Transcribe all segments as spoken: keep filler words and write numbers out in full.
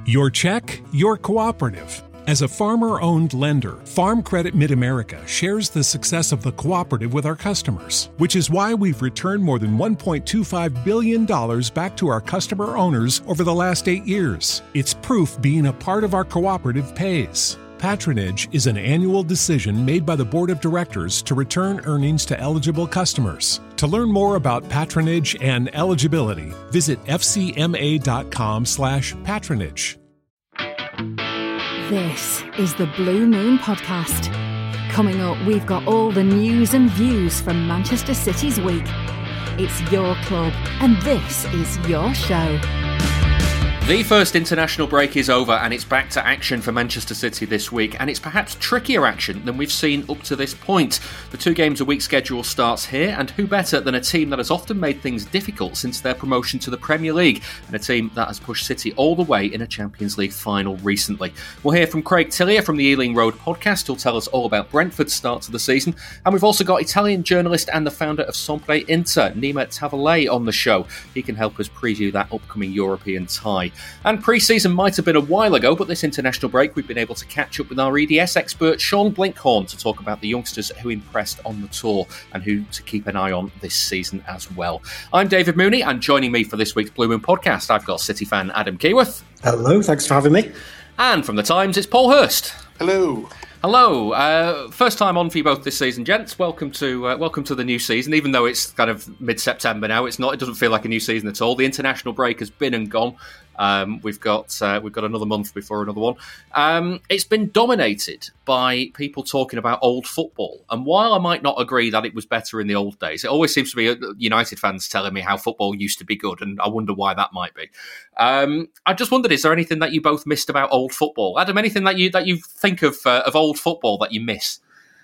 Your check, your cooperative. As a farmer-owned lender, Farm Credit Mid-America shares the success of the cooperative with our customers, which is why we've returned more than one point two five billion dollars back to our customer owners over the last eight years. It's proof being a part of our cooperative pays. Patronage is an annual decision made by the Board of Directors to return earnings to eligible customers. To learn more about patronage and eligibility, visit fcma.com slash patronage. This is the Blue Moon Podcast. Coming up, we've got all the news and views from Manchester City's week. It's your club, and this is your show. The first international break is over and it's back to action for Manchester City this week, and it's perhaps trickier action than we've seen up to this point. The two games a week schedule starts here, and who better than a team that has often made things difficult since their promotion to the Premier League, and a team that has pushed City all the way in a Champions League final recently. We'll hear from Craig Tillier from the Ealing Road podcast, who'll tell us all about Brentford's start to the season, and we've also got Italian journalist and the founder of Sempre Inter, Nima Tavallaey, on the show. He can help us preview that upcoming European tie. And pre-season might have been a while ago, but this international break we've been able to catch up with our E D S expert Sean Blinkhorn to talk about the youngsters who impressed on the tour and who to keep an eye on this season as well. I'm David Mooney, and joining me for this week's Blue Moon podcast, I've got City fan Adam Keyworth. Hello, thanks for having me. And from the Times, it's Paul Hurst. Hello. Hello. Uh, first time on for you both this season, gents. Welcome to uh, welcome to the new season. Even though it's kind of mid-September now, it's not. It doesn't feel like a new season at all. The international break has been and gone. Um, we've got uh, we've got another month before another one. Um, it's been dominated by people talking about old football. And while I might not agree that it was better in the old days, it always seems to be United fans telling me how football used to be good, and I wonder why that might be. Um, I just wondered, is there anything that you both missed about old football? Adam, anything that you that you think of uh, of old football that you miss?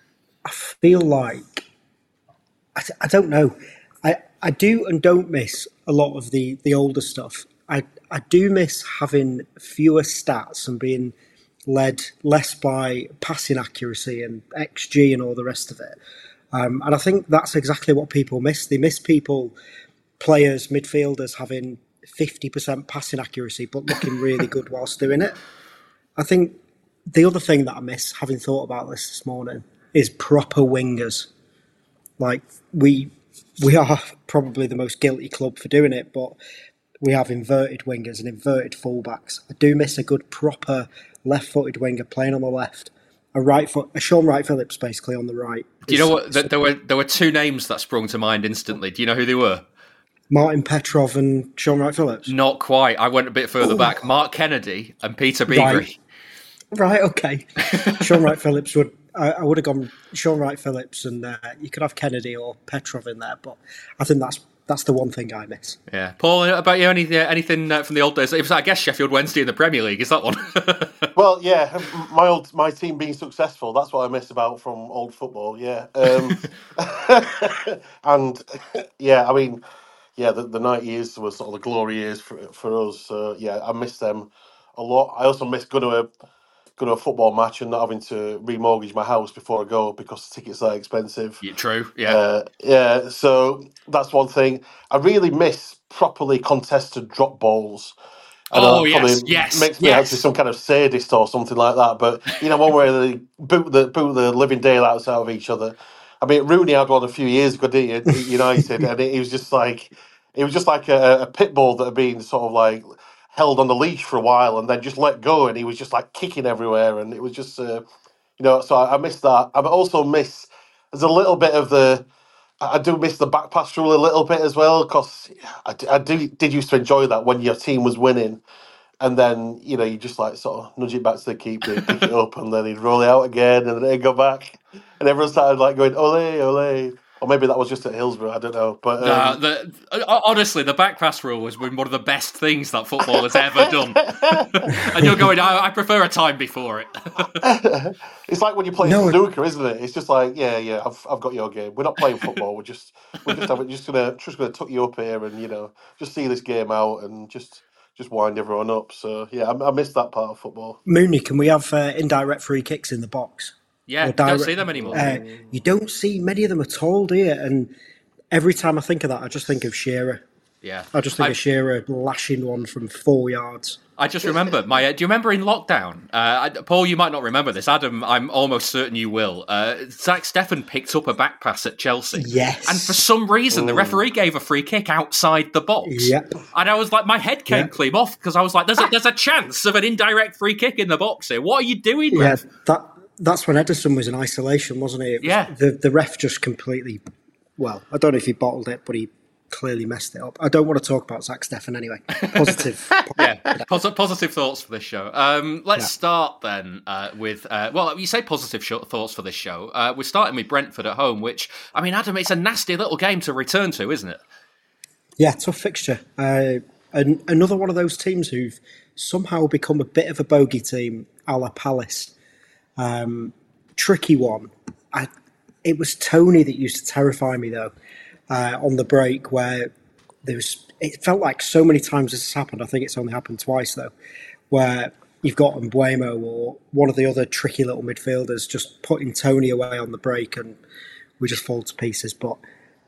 I feel like I, I don't know. I, I do and don't miss a lot of the, the older stuff. I I do miss having fewer stats and being led less by passing accuracy and X G and all the rest of it. Um, and I think that's exactly what people miss. They miss people, players, midfielders having fifty percent passing accuracy but looking really good whilst doing it. I think the other thing that I miss, having thought about this this morning, is proper wingers. Like, we we are probably the most guilty club for doing it, but we have inverted wingers and inverted fullbacks. I do miss a good proper left-footed winger playing on the left. A right foot, a Sean Wright-Phillips basically on the right. Do you know what? There were there were two names that sprung to mind instantly. Do you know who they were? Martin Petrov and Sean Wright-Phillips. Not quite. I went a bit further Ooh. back. Mark Kennedy and Peter Beagrie. Right, right okay. Sean Wright-Phillips would. I, I would have gone Sean Wright-Phillips, and uh, you could have Kennedy or Petrov in there, but I think that's. That's the one thing I miss. Yeah, Paul. About you, any, anything uh, from the old days? It was, I guess, Sheffield Wednesday in the Premier League. Is that one? Well, yeah, my old my team being successful. That's what I miss about from old football. Yeah, um, and yeah, I mean, yeah, the, the ninety years was sort of the glory years for for us. So yeah, I miss them a lot. I also miss going to a going to a football match and not having to remortgage my house before I go because the tickets are expensive. Yeah, true. Yeah, uh, yeah. So that's one thing. I really miss properly contested drop balls. I oh know that yes, probably yes, makes me yes. actually some kind of sadist or something like that. But you know, one where they boot the boot the living daylights out of each other. I mean, Rooney had one a few years ago, didn't he, at United, and it, it was just like it was just like a, a pit bull that had been sort of like held on the leash for a while and then just let go, and he was just like kicking everywhere, and it was just uh, you know. So I, I miss that. I also miss there's a little bit of the. I do miss the back pass rule a little bit as well, because I, I do did used to enjoy that when your team was winning, and then you know you just like sort of nudge it back to the keeper, pick it up, and then he'd roll it out again, and then he'd go back, and everyone started like going ole ole. Or maybe that was just at Hillsborough, I don't know. But um... nah, the, honestly, the back pass rule has been one of the best things that football has ever done. And you're going, I, I prefer a time before it. It's like when you play no. snooker, isn't it? It's just like, yeah, yeah, I've I've got your game. We're not playing football. We're just we're just having, just gonna just gonna tuck you up here and you know just see this game out and just just wind everyone up. So yeah, I, I missed that part of football. Mooney, can we have uh, indirect free kicks in the box? Yeah, you don't see them anymore. Uh, you don't see many of them at all, do you? And every time I think of that, I just think of Shearer. Yeah. I just think I, of Shearer lashing one from four yards. I just remember my. Uh, do you remember in lockdown, uh, I, Paul? You might not remember this. Adam, I'm almost certain you will. Uh, Zach Steffen picked up a back pass at Chelsea, yes, and for some reason oh. the referee gave a free kick outside the box. Yep. And I was like, my head came yep. clean off because I was like, "There's a, there's a chance of an indirect free kick in the box here. What are you doing, yeah, ref?" that that's when Ederson was in isolation, wasn't he? It was, yeah. The the ref just completely. Well, I don't know if he bottled it, but he clearly messed it up. I don't want to talk about Zach Steffen anyway. Positive. yeah, Pos- positive thoughts for this show. Um, let's yeah. start then uh, with, uh, well, you say positive sh- thoughts for this show. Uh, we're starting with Brentford at home, which, I mean, Adam, it's a nasty little game to return to, isn't it? Yeah, tough fixture. Uh, and another one of those teams who've somehow become a bit of a bogey team, a la Palace. Um, tricky one. I, it was Tony that used to terrify me, though. Uh, on the break, where there was, it felt like so many times this has happened. I think it's only happened twice though, where you've got Mbeumo or one of the other tricky little midfielders just putting Tony away on the break, and we just fall to pieces. But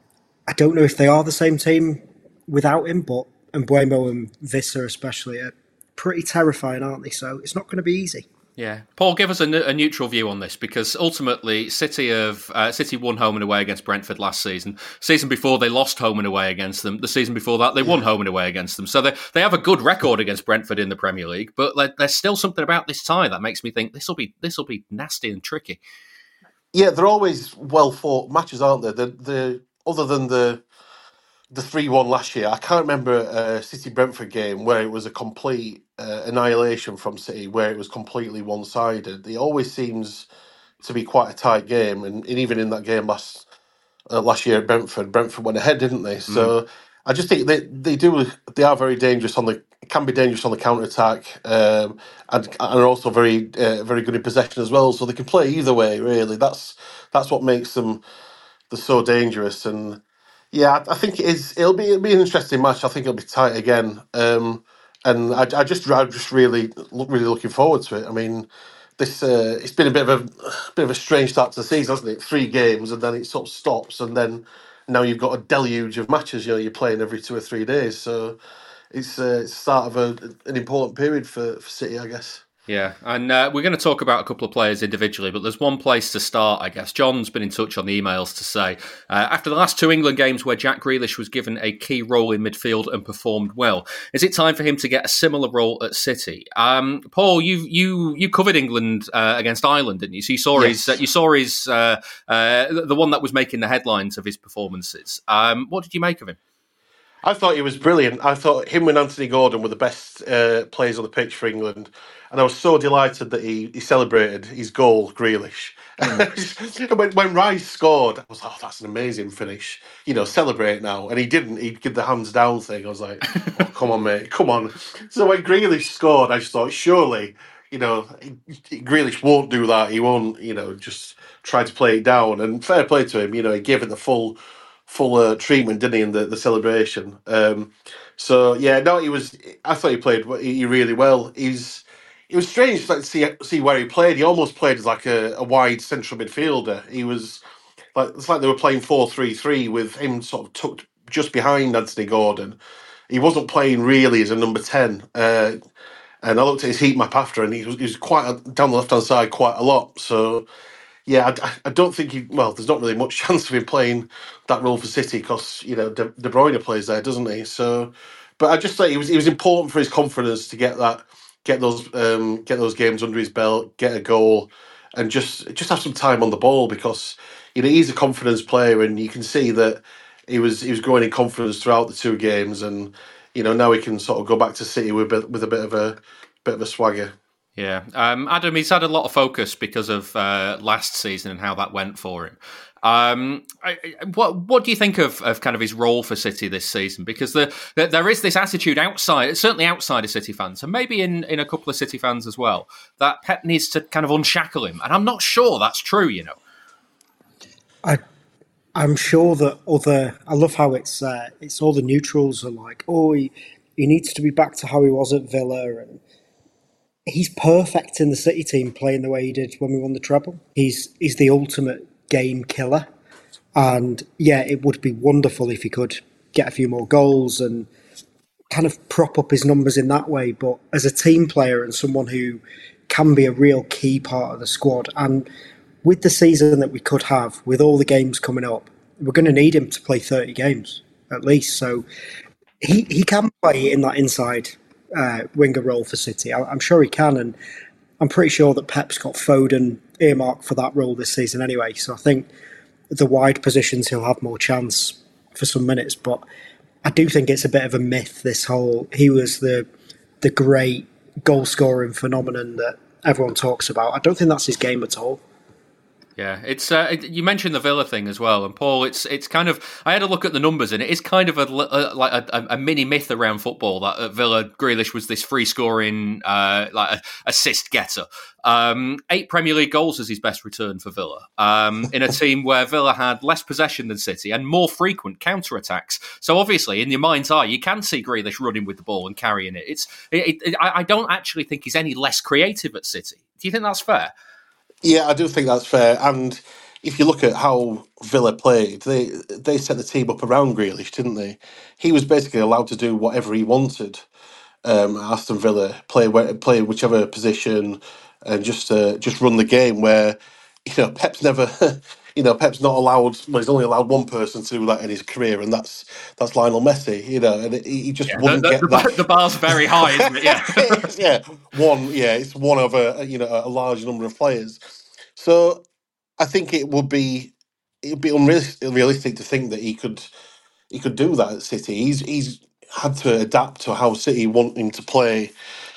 I don't know if they are the same team without him. But Mbeumo and Visser especially are pretty terrifying, aren't they? So it's not going to be easy. Yeah, Paul, give us a, a neutral view on this, because ultimately City have uh, City won home and away against Brentford last season. Season before they lost home and away against them. The season before that they yeah. won home and away against them. So they they have a good record against Brentford in the Premier League, but like, there's still something about this tie that makes me think this will be this will be nasty and tricky. Yeah, they're always well fought matches, aren't they? The the other than the the three one last year, I can't remember a City Brentford game where it was a complete uh, annihilation from City, where it was completely one sided. It always seems to be quite a tight game, and, and even in that game last uh, last year at Brentford, Brentford went ahead, didn't they? So mm. I just think they they do they are very dangerous on the can be dangerous on the counter attack, um, and and are also very uh, very good in possession as well. So they can play either way. Really, that's that's what makes them they're so dangerous. And yeah, I think it is. It'll be it'll be an interesting match. I think it'll be tight again. Um, and I, I just I'm just really really looking forward to it. I mean, this uh, it's been a bit of a, a bit of a strange start to the season, hasn't it? Three games and then it sort of stops, and then now you've got a deluge of matches. You know, you're playing every two or three days, so it's uh, it's the start of a, an important period for, for City, I guess. Yeah, and uh, we're going to talk about a couple of players individually, but there's one place to start, I guess. John's been in touch on the emails to say, uh, after the last two England games where Jack Grealish was given a key role in midfield and performed well, is it time for him to get a similar role at City? Um, Paul, you you you covered England uh, against Ireland, didn't you? So you saw yes. his, uh, you saw his uh, uh, the one that was making the headlines of his performances. Um, what did you make of him? I thought he was brilliant. I thought him and Anthony Gordon were the best uh, players on the pitch for England. And I was so delighted that he, he celebrated his goal, Grealish. Mm. when, when Rice scored, I was like, oh, that's an amazing finish. You know, celebrate now. And he didn't. He did the hands down thing. I was like, oh, come on, mate, come on. So when Grealish scored, I just thought, surely, you know, Grealish won't do that. He won't, you know, just try to play it down. And fair play to him, you know, he gave it the full... full uh, treatment, didn't he, in the, the celebration? Um, so yeah, no, he was. I thought he played he really well. He's it was strange to see see where he played. He almost played as like a, a wide central midfielder. He was like it's like they were playing four three three with him sort of tucked just behind Anthony Gordon. He wasn't playing really as a number ten. Uh, and I looked at his heat map after, and he was, he was quite a, down the left hand side quite a lot. So. Yeah, I, I don't think he. Well, there's not really much chance of him playing that role for City because you know De, De Bruyne plays there, doesn't he? So, but I just thought he was. It was important for his confidence to get that, get those, um, get those games under his belt, get a goal, and just just have some time on the ball because you know he's a confidence player, and you can see that he was he was growing in confidence throughout the two games, and you know now he can sort of go back to City with a, with a bit of a bit of a swagger. Yeah, um, Adam, he's had a lot of focus because of uh, last season and how that went for him. Um, I, I, what what do you think of, of kind of his role for City this season? Because the, the, there is this attitude outside, certainly outside of City fans, and maybe in, in a couple of City fans as well, that Pep needs to kind of unshackle him. And I'm not sure that's true, you know. I, I'm sure that other... I love how it's uh, it's all the neutrals are like, oh, he, he needs to be back to how he was at Villa, and he's perfect in the City team playing the way he did when we won the treble. He's he's the ultimate game killer. And yeah, it would be wonderful if he could get a few more goals and kind of prop up his numbers in that way. But as a team player and someone who can be a real key part of the squad, and with the season that we could have, with all the games coming up, we're going to need him to play thirty games at least. So he, he can play in that inside uh, winger role for City. I, I'm sure he can, and I'm pretty sure that Pep's got Foden earmarked for that role this season anyway. So I think the wide positions he'll have more chance for some minutes. But I do think it's a bit of a myth, this whole he was the the great goal scoring phenomenon that everyone talks about. I don't think that's his game at all. Yeah, it's uh, it, you mentioned the Villa thing as well, and Paul, it's it's kind of I had a look at the numbers, and it is kind of a, a like a, a mini myth around football that at Villa Grealish was this free scoring uh, like a, assist getter. Um, eight Premier League goals is his best return for Villa um, in a team where Villa had less possession than City and more frequent counter attacks. So obviously, in your mind's eye, you can see Grealish running with the ball and carrying it. It's it, it, I don't actually think he's any less creative at City. Do you think that's fair? Yeah, I do think that's fair. And if you look at how Villa played, they they set the team up around Grealish, didn't they? He was basically allowed to do whatever he wanted. Um, at Aston Villa, play where, play whichever position, and just uh, just run the game. Where you know Pep's never, you know Pep's not allowed. Well, he's only allowed one person to do that in his career, and that's that's Lionel Messi. You know, and he, he just Yeah, wouldn't the, the, get the, that. The bar's very high, isn't it? Yeah, yeah, one. Yeah, it's one of a you know a large number of players. So I think it would be it would be unrealistic, unrealistic to think that he could he could do that at City. He's he's had to adapt to how City want him to play,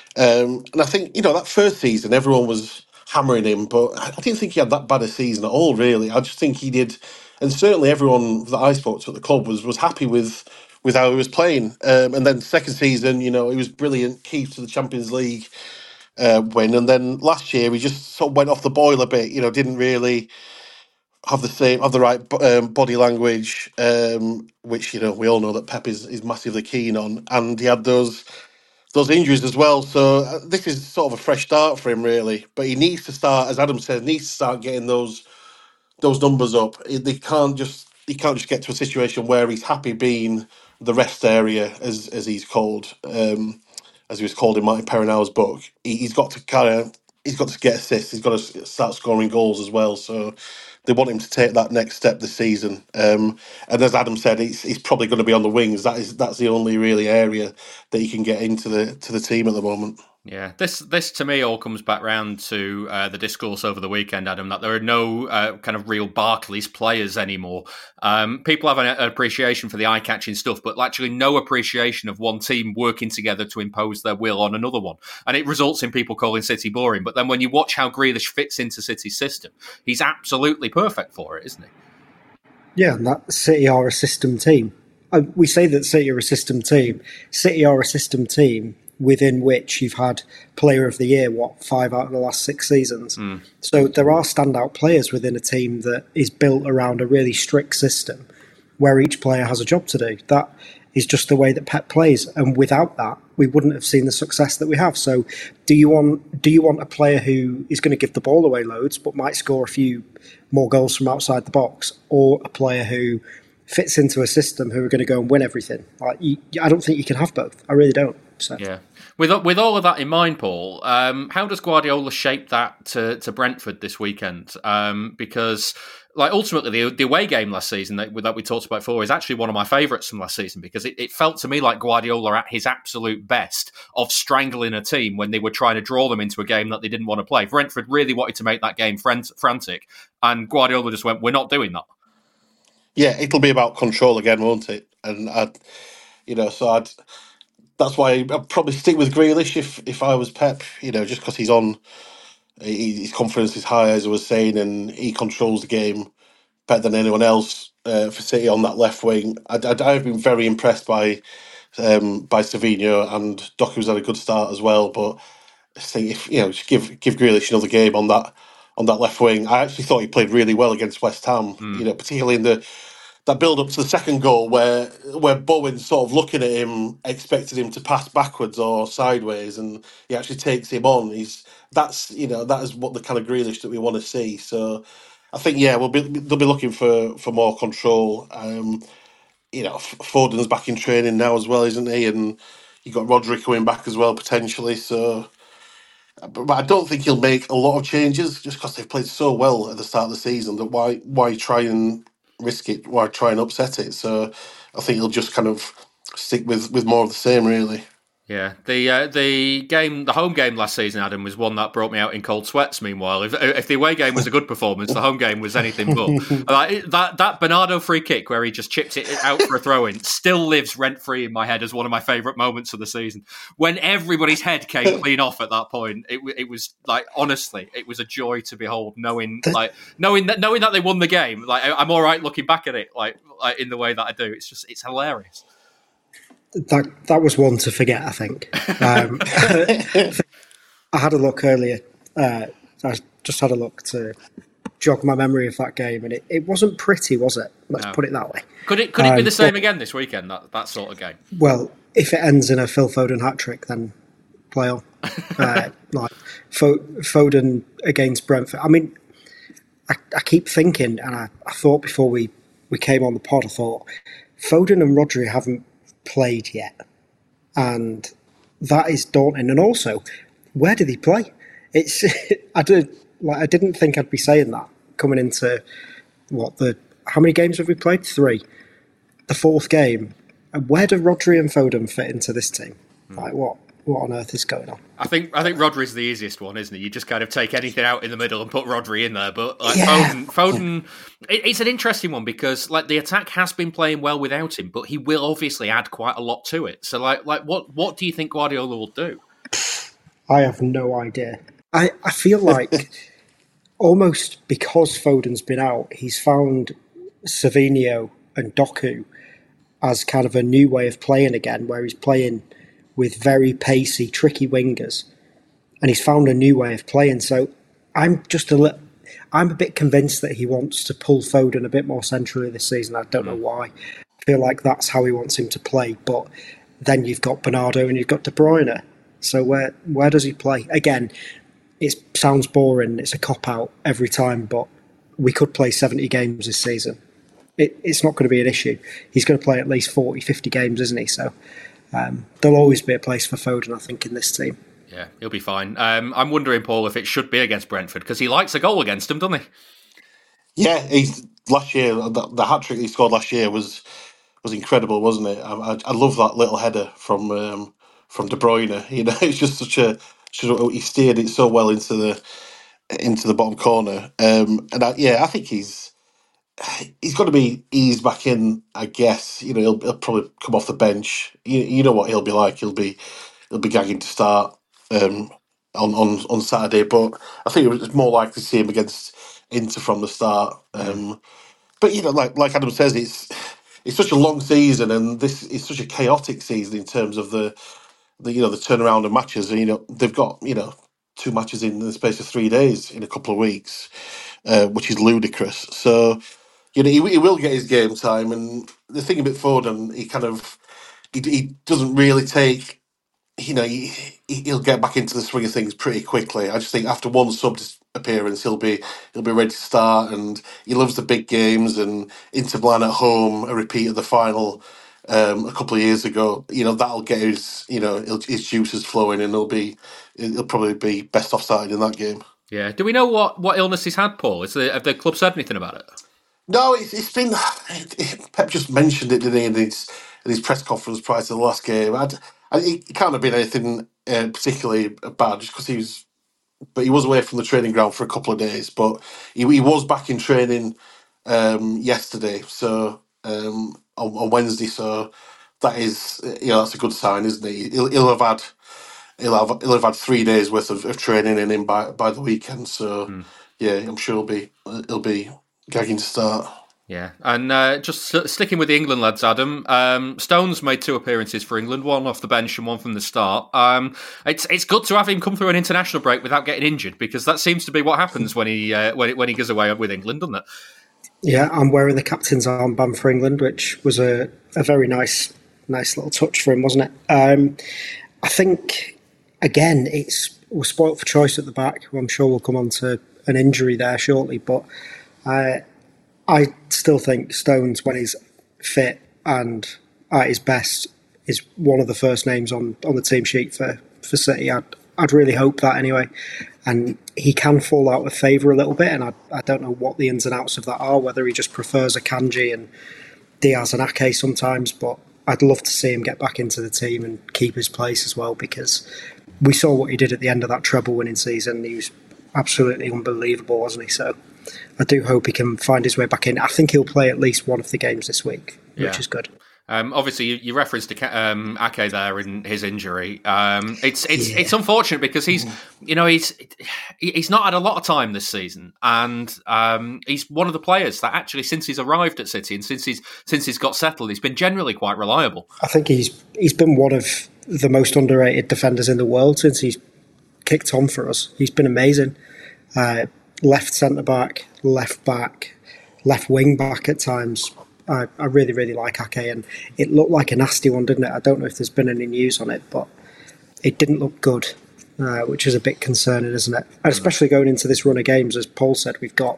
um, and I think you know that first season everyone was hammering him, but I I didn't think he had that bad a season at all. Really, I just think he did, and certainly everyone that I spoke to at the club was was happy with with how he was playing. Um, and then second season, you know, he was brilliant, key to the Champions League uh, win, and then last year he just sort of went off the boil a bit. You know, didn't really have the same have the right bo- um, body language, um, which you know we all know that Pep is, is massively keen on, and he had those those injuries as well. So uh, this is sort of a fresh start for him, really. But he needs to start, as Adam said, needs to start getting those those numbers up. They can't just he can't just get to a situation where he's happy being the rest area, as as he's called, um, as he was called in Martin Perrinau's book. He, he's got to kind of he's got to get assists. He's got to start scoring goals as well. So they want him to take that next step this season. Um, and as Adam said, he's, he's probably going to be on the wings. That is that's the only really area that he can get into the to the team at the moment. Yeah, this this to me all comes back round to uh, the discourse over the weekend, Adam, that there are no uh, kind of real Barclays players anymore. Um, people have an, an appreciation for the eye-catching stuff, but actually no appreciation of one team working together to impose their will on another one. And it results in people calling City boring. But then when you watch how Grealish fits into City's system, he's absolutely perfect for it, isn't he? Yeah, and that City are a system team. Uh, we say that City are a system team. City are a system team within which you've had Player of the Year, what, five out of the last six seasons. Mm. So there are standout players within a team that is built around a really strict system where each player has a job to do. That is just the way that Pep plays, and without that, we wouldn't have seen the success that we have. So do you want do you want a player who is going to give the ball away loads but might score a few more goals from outside the box, or a player who fits into a system who are going to go and win everything? Like, you, I don't think you can have both. I really don't. So. Yeah. With with all of that in mind, Paul, um, how does Guardiola shape that to, to Brentford this weekend? Um, because, like, ultimately, the, the away game last season that, that we talked about before is actually one of my favourites from last season, because it, it felt to me like Guardiola at his absolute best of strangling a team when they were trying to draw them into a game that they didn't want to play. Brentford really wanted to make that game frant- frantic, and Guardiola just went, "We're not doing that." Yeah, it'll be about control again, won't it? And I'd, you know, so I'd. That's why I'd probably stick with Grealish if if I was Pep. You know, just because he's on, he, his confidence is high, as I was saying, and he controls the game better than anyone else uh, for City on that left wing. I, I, I've been very impressed by um, by Savinho, and Doku's had a good start as well. But I think if you know, just give give Grealish another game on that on that left wing. I actually thought he played really well against West Ham. Mm. You know, particularly in the that build up to the second goal where where Bowen's sort of looking at him, expected him to pass backwards or sideways, and he actually takes him on. He's that's you know that is what the kind of Grealish that we want to see. So I think yeah, we'll be they'll be looking for for more control. Um, you know, Foden's back in training now as well, isn't he? And you got Rodri coming back as well potentially. So, but, but I don't think he'll make a lot of changes just because they've played so well at the start of the season. That why why try and risk it? Why try and upset it? So, I think he'll just kind of stick with, with more of the same, really. Yeah, the uh, the game, the home game last season, Adam, was one that brought me out in cold sweats. Meanwhile, if if the away game was a good performance, the home game was anything but. Like, that that Bernardo free kick where he just chipped it out for a throw in still lives rent free in my head as one of my favourite moments of the season. When everybody's head came clean off at that point, it it was like, honestly, it was a joy to behold. Knowing like knowing that knowing that they won the game, like I'm all right looking back at it, like, like in the way that I do. It's just it's hilarious. That that was one to forget, I think. Um, I had a look earlier. Uh, I just had a look to jog my memory of that game, and it, it wasn't pretty, was it? Let's no. put it that way. Could it could it um, be the same but, again this weekend, that, that sort of game? Well, if it ends in a Phil Foden hat-trick, then play on. uh, like Foden against Brentford. I mean, I, I keep thinking, and I, I thought before we, we came on the pod, I thought, Foden and Rodri haven't played yet, and that is daunting. And also, where did he play? It's I did like I didn't think I'd be saying that coming into what the how many games have we played? Three. The fourth game. And where do Rodri and Foden fit into this team? Mm. Like what? What on earth is going on? I think I think Rodri's the easiest one, isn't he? You just kind of take anything out in the middle and put Rodri in there. But like yeah. Foden, Foden it, it's an interesting one because like the attack has been playing well without him, but he will obviously add quite a lot to it. So like like what what do you think Guardiola will do? I have no idea. I, I feel like almost because Foden's been out, he's found Savinho and Doku as kind of a new way of playing again, where he's playing with very pacey, tricky wingers, and he's found a new way of playing. So I'm just a little, I'm a bit convinced that he wants to pull Foden a bit more centrally this season. I don't know why. I feel like that's how he wants him to play. But then you've got Bernardo and you've got De Bruyne. So where where does he play? Again, it sounds boring. It's a cop out every time, but we could play seventy games this season. It, it's not going to be an issue. He's going to play at least forty, fifty games, isn't he? So. Um, there'll always be a place for Foden, I think, in this team. Yeah, he'll be fine. Um, I'm wondering, Paul, if it should be against Brentford, because he likes a goal against them, doesn't he? Yeah, he's last year the, the hat trick he scored last year was was incredible, wasn't it? I, I, I love that little header from um, from De Bruyne. You know, it's just such a, such a he steered it so well into the into the bottom corner. Um, and I, yeah, I think he's. He's got to be eased back in, I guess. You know, he'll, he'll probably come off the bench. You, you know what he'll be like. He'll be he'll be gagging to start um, on, on on Saturday. But I think it was more likely to see him against Inter from the start. Um, but you know, like like Adam says, it's it's such a long season, and this is such a chaotic season in terms of the the you know the turnaround of matches. And you know they've got you know two matches in the space of three days in a couple of weeks, uh, which is ludicrous. So. You know, he, he will get his game time, and the thing about Foden, he kind of he, he doesn't really take. You know, he he'll get back into the swing of things pretty quickly. I just think after one sub appearance, he'll be he'll be ready to start, and he loves the big games. And Inter Milan at home, a repeat of the final um, a couple of years ago. You know, that'll get his you know his juices flowing, and he'll be he'll probably be best offside in that game. Yeah. Do we know what, what illness he's had, Paul? Is the, have the club said anything about it? No, it's, it's been. It, Pep just mentioned it, didn't he, in his, in his press conference prior to the last game. I'd, I, it can't have been anything uh, particularly bad, just because he was. But he was away from the training ground for a couple of days. But he, he was back in training um, yesterday, so um, on, on Wednesday. So that is, you know, that's a good sign, isn't he? He'll, he'll have had. He'll have he'll have had three days worth of, of training in him by by the weekend. So mm. yeah, I'm sure he'll be he'll be. gagging to start. Yeah, and uh, just s- sticking with the England lads, Adam. Um, Stones made two appearances for England, one off the bench and one from the start. Um, it's it's good to have him come through an international break without getting injured, because that seems to be what happens when he uh, when when he goes away with England, doesn't it? Yeah, I'm wearing the captain's armband for England, which was a, a very nice nice little touch for him, wasn't it? Um, I think again, it's we're spoilt for choice at the back. I'm sure we'll come on to an injury there shortly, but. Uh, I still think Stones, when he's fit, and at his best is one of the first names on, on the team sheet for, for City. I'd, I'd really hope that anyway. And he can fall out of favour a little bit, and I, I don't know what the ins and outs of that are, whether he just prefers Akanji and Diaz and Ake sometimes, but I'd love to see him get back into the team and keep his place as well, because we saw what he did at the end of that treble winning season. He was absolutely unbelievable, wasn't he? So I do hope he can find his way back in. I think he'll play at least one of the games this week, which yeah. is good. Um, obviously, you, you referenced um, Ake there in his injury. Um, it's it's yeah. it's unfortunate because he's you know he's he's not had a lot of time this season, and um, he's one of the players that actually, since he's arrived at City and since he's since he's got settled, he's been generally quite reliable. I think he's he's been one of the most underrated defenders in the world since he's kicked on for us. He's been amazing. Uh, left centre back, left back, left wing back at times. I, I really, really like Ake, and it looked like a nasty one, didn't it? I don't know if there's been any news on it, but it didn't look good, uh, which is a bit concerning, isn't it? And especially going into this run of games, as Paul said, we've got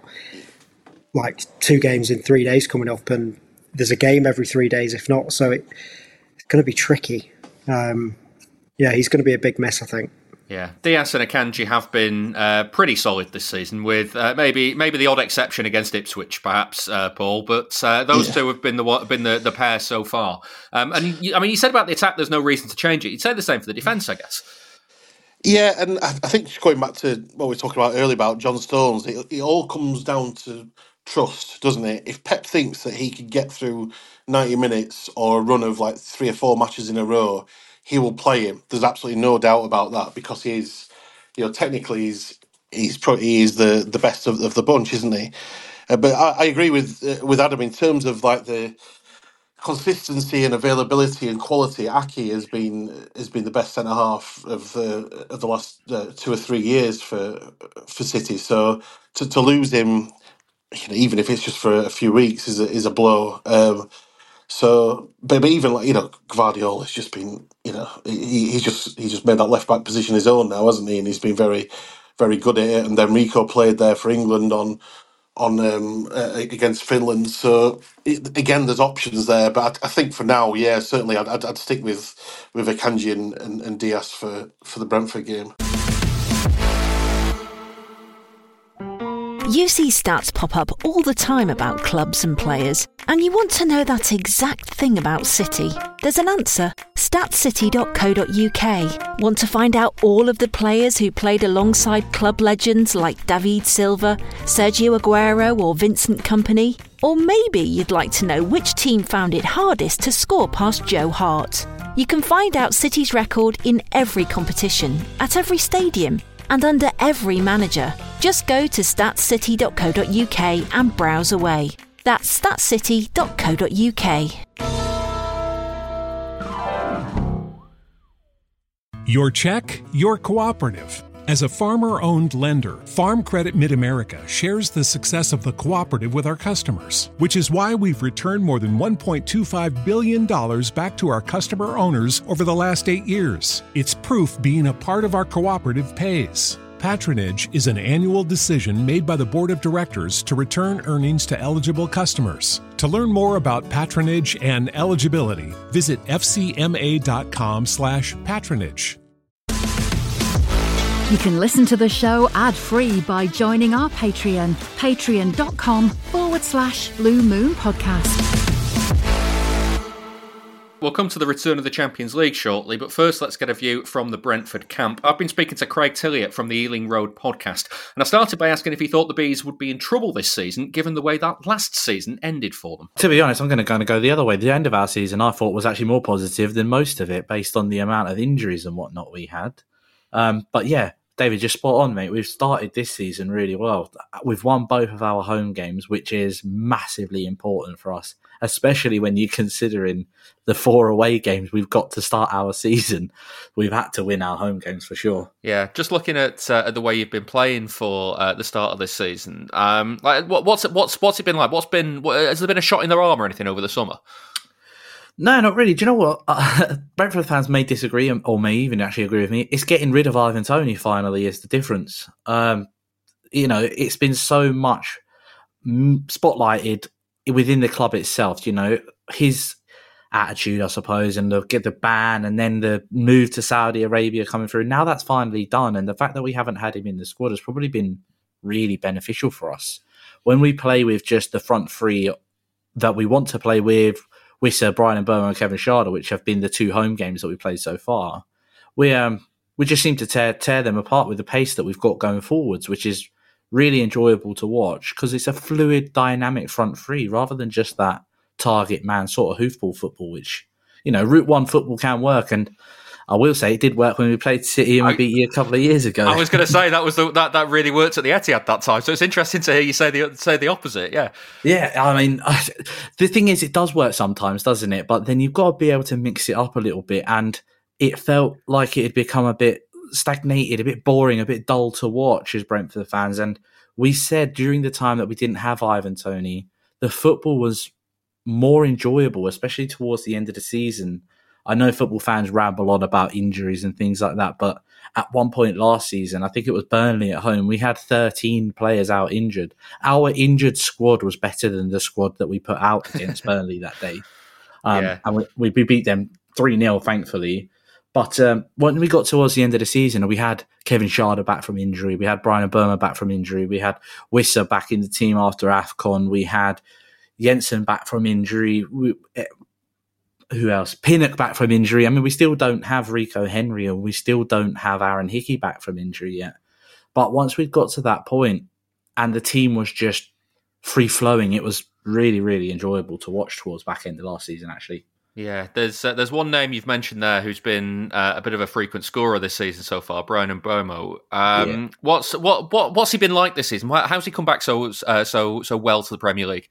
like two games in three days coming up, and there's a game every three days, if not, so it, it's going to be tricky. Um, yeah, he's going to be a big miss, I think. Yeah, Diaz and Akanji have been uh, pretty solid this season, with uh, maybe maybe the odd exception against Ipswich, perhaps, uh, Paul. But uh, those yeah. two have been the been the, the pair so far. Um, and you, I mean, you said about the attack, there's no reason to change it. You'd say the same for the defence, I guess. Yeah, and I think just going back to what we were talking about earlier about John Stones, it, it all comes down to trust, doesn't it? If Pep thinks that he could get through ninety minutes or a run of like three or four matches in a row, he will play him. There's absolutely no doubt about that, because he's, you know, technically he's he's probably he is the, the best of, of the bunch, isn't he? Uh, but I, I agree with uh, with Adam in terms of like the consistency and availability and quality. Ake has been has been the best centre half of the of the last uh, two or three years for for City. So to to lose him, you know, even if it's just for a few weeks, is a, is a blow. Um, so, but, but even like you know, Gvardiol has just been, you know, he he's just he's just made that left back position his own now, hasn't he? And he's been very very good at it. And then Rico played there for England on. on um, uh, against Finland, so it, again, there's options there. But I, I think for now, yeah, certainly, I'd, I'd, I'd stick with with Akanji and, and, and Diaz for, for the Brentford game. You see stats pop up all the time about clubs and players, and you want to know that exact thing about City. There's an answer. stat city dot co dot uk. Want to find out all of the players who played alongside club legends like David Silva, Sergio Aguero or Vincent Kompany? Or maybe you'd like to know which team found it hardest to score past Joe Hart. You can find out City's record in every competition, at every stadium, and under every manager. Just go to stat city dot co dot uk and browse away. That's stat city dot co dot uk. Your check, your cooperative. As a farmer-owned lender, Farm Credit Mid-America shares the success of the cooperative with our customers, which is why we've returned more than one point two five billion dollars back to our customer owners over the last eight years. It's proof being a part of our cooperative pays. Patronage is an annual decision made by the Board of Directors to return earnings to eligible customers. To learn more about patronage and eligibility, visit f c m a dot com slash patronage. You can listen to the show ad-free by joining our Patreon, patreon.com forward slash Blue Moon Podcast. We'll come to the return of the Champions League shortly, but first let's get a view from the Brentford camp. I've been speaking to Craig Tilliott from the Ealing Road podcast, and I started by asking if he thought the Bees would be in trouble this season, given the way that last season ended for them. To be honest, I'm going to kind of go the other way. The end of our season, I thought, was actually more positive than most of it, based on the amount of injuries and whatnot we had. Um, but yeah, David, just spot on, mate. We've started this season really well. We've won both of our home games, which is massively important for us, especially when you're considering the four away games we've got to start our season. We've had to win our home games for sure. Yeah, just looking at, uh, at the way you've been playing for uh, the start of this season, um, like what, what's it, what's what's it been like? What's been what, has there been a shot in their arm or anything over the summer? No, not really. Do you know what? Uh, Brentford fans may disagree, or may even actually agree with me. It's getting rid of Ivan Toney finally is the difference. Um, you know, it's been so much spotlighted within the club itself. You know, his attitude, I suppose, and the get the ban and then the move to Saudi Arabia coming through. Now that's finally done, and the fact that we haven't had him in the squad has probably been really beneficial for us. When we play with just the front three that we want to play with, Wissa, Bryan Mbeumo and Kevin Schade, which have been the two home games that we played so far, we um we just seem to tear tear them apart with the pace that we've got going forwards, which is really enjoyable to watch because it's a fluid, dynamic front three rather than just that target man sort of hoofball football, which, you know, Route One football can work, and I will say it did work when we played City and we I, beat you a couple of years ago. I was going to say that was the, that that really worked at the Etihad that time, so it's interesting to hear you say the say the opposite. Yeah, yeah. I mean, I, the thing is, it does work sometimes, doesn't it? But then you've got to be able to mix it up a little bit, and it felt like it had become a bit stagnated, a bit boring, a bit dull to watch as Brentford fans. And we said during the time that we didn't have Ivan Toney, the football was more enjoyable, especially towards the end of the season. I know football fans ramble on about injuries and things like that, but at one point last season, I think it was Burnley at home, we had thirteen players out injured. Our injured squad was better than the squad that we put out against Burnley that day. Um, yeah. And we, we beat them three nil, thankfully. But um, when we got towards the end of the season, we had Kevin Schade back from injury. We had Bryan Mbeumo back from injury. We had Wissa back in the team after AFCON. We had Jensen back from injury. We, who else? Pinnock back from injury. I mean, we still don't have Rico Henry, and we still don't have Aaron Hickey back from injury yet. But once we got to that point and the team was just free-flowing, it was really, really enjoyable to watch towards back end of last season, actually. Yeah, there's uh, there's one name you've mentioned there who's been uh, a bit of a frequent scorer this season so far, Bryan Mbeumo. Um, yeah. What's what what what's he been like this season? How's he come back so uh, so so well to the Premier League?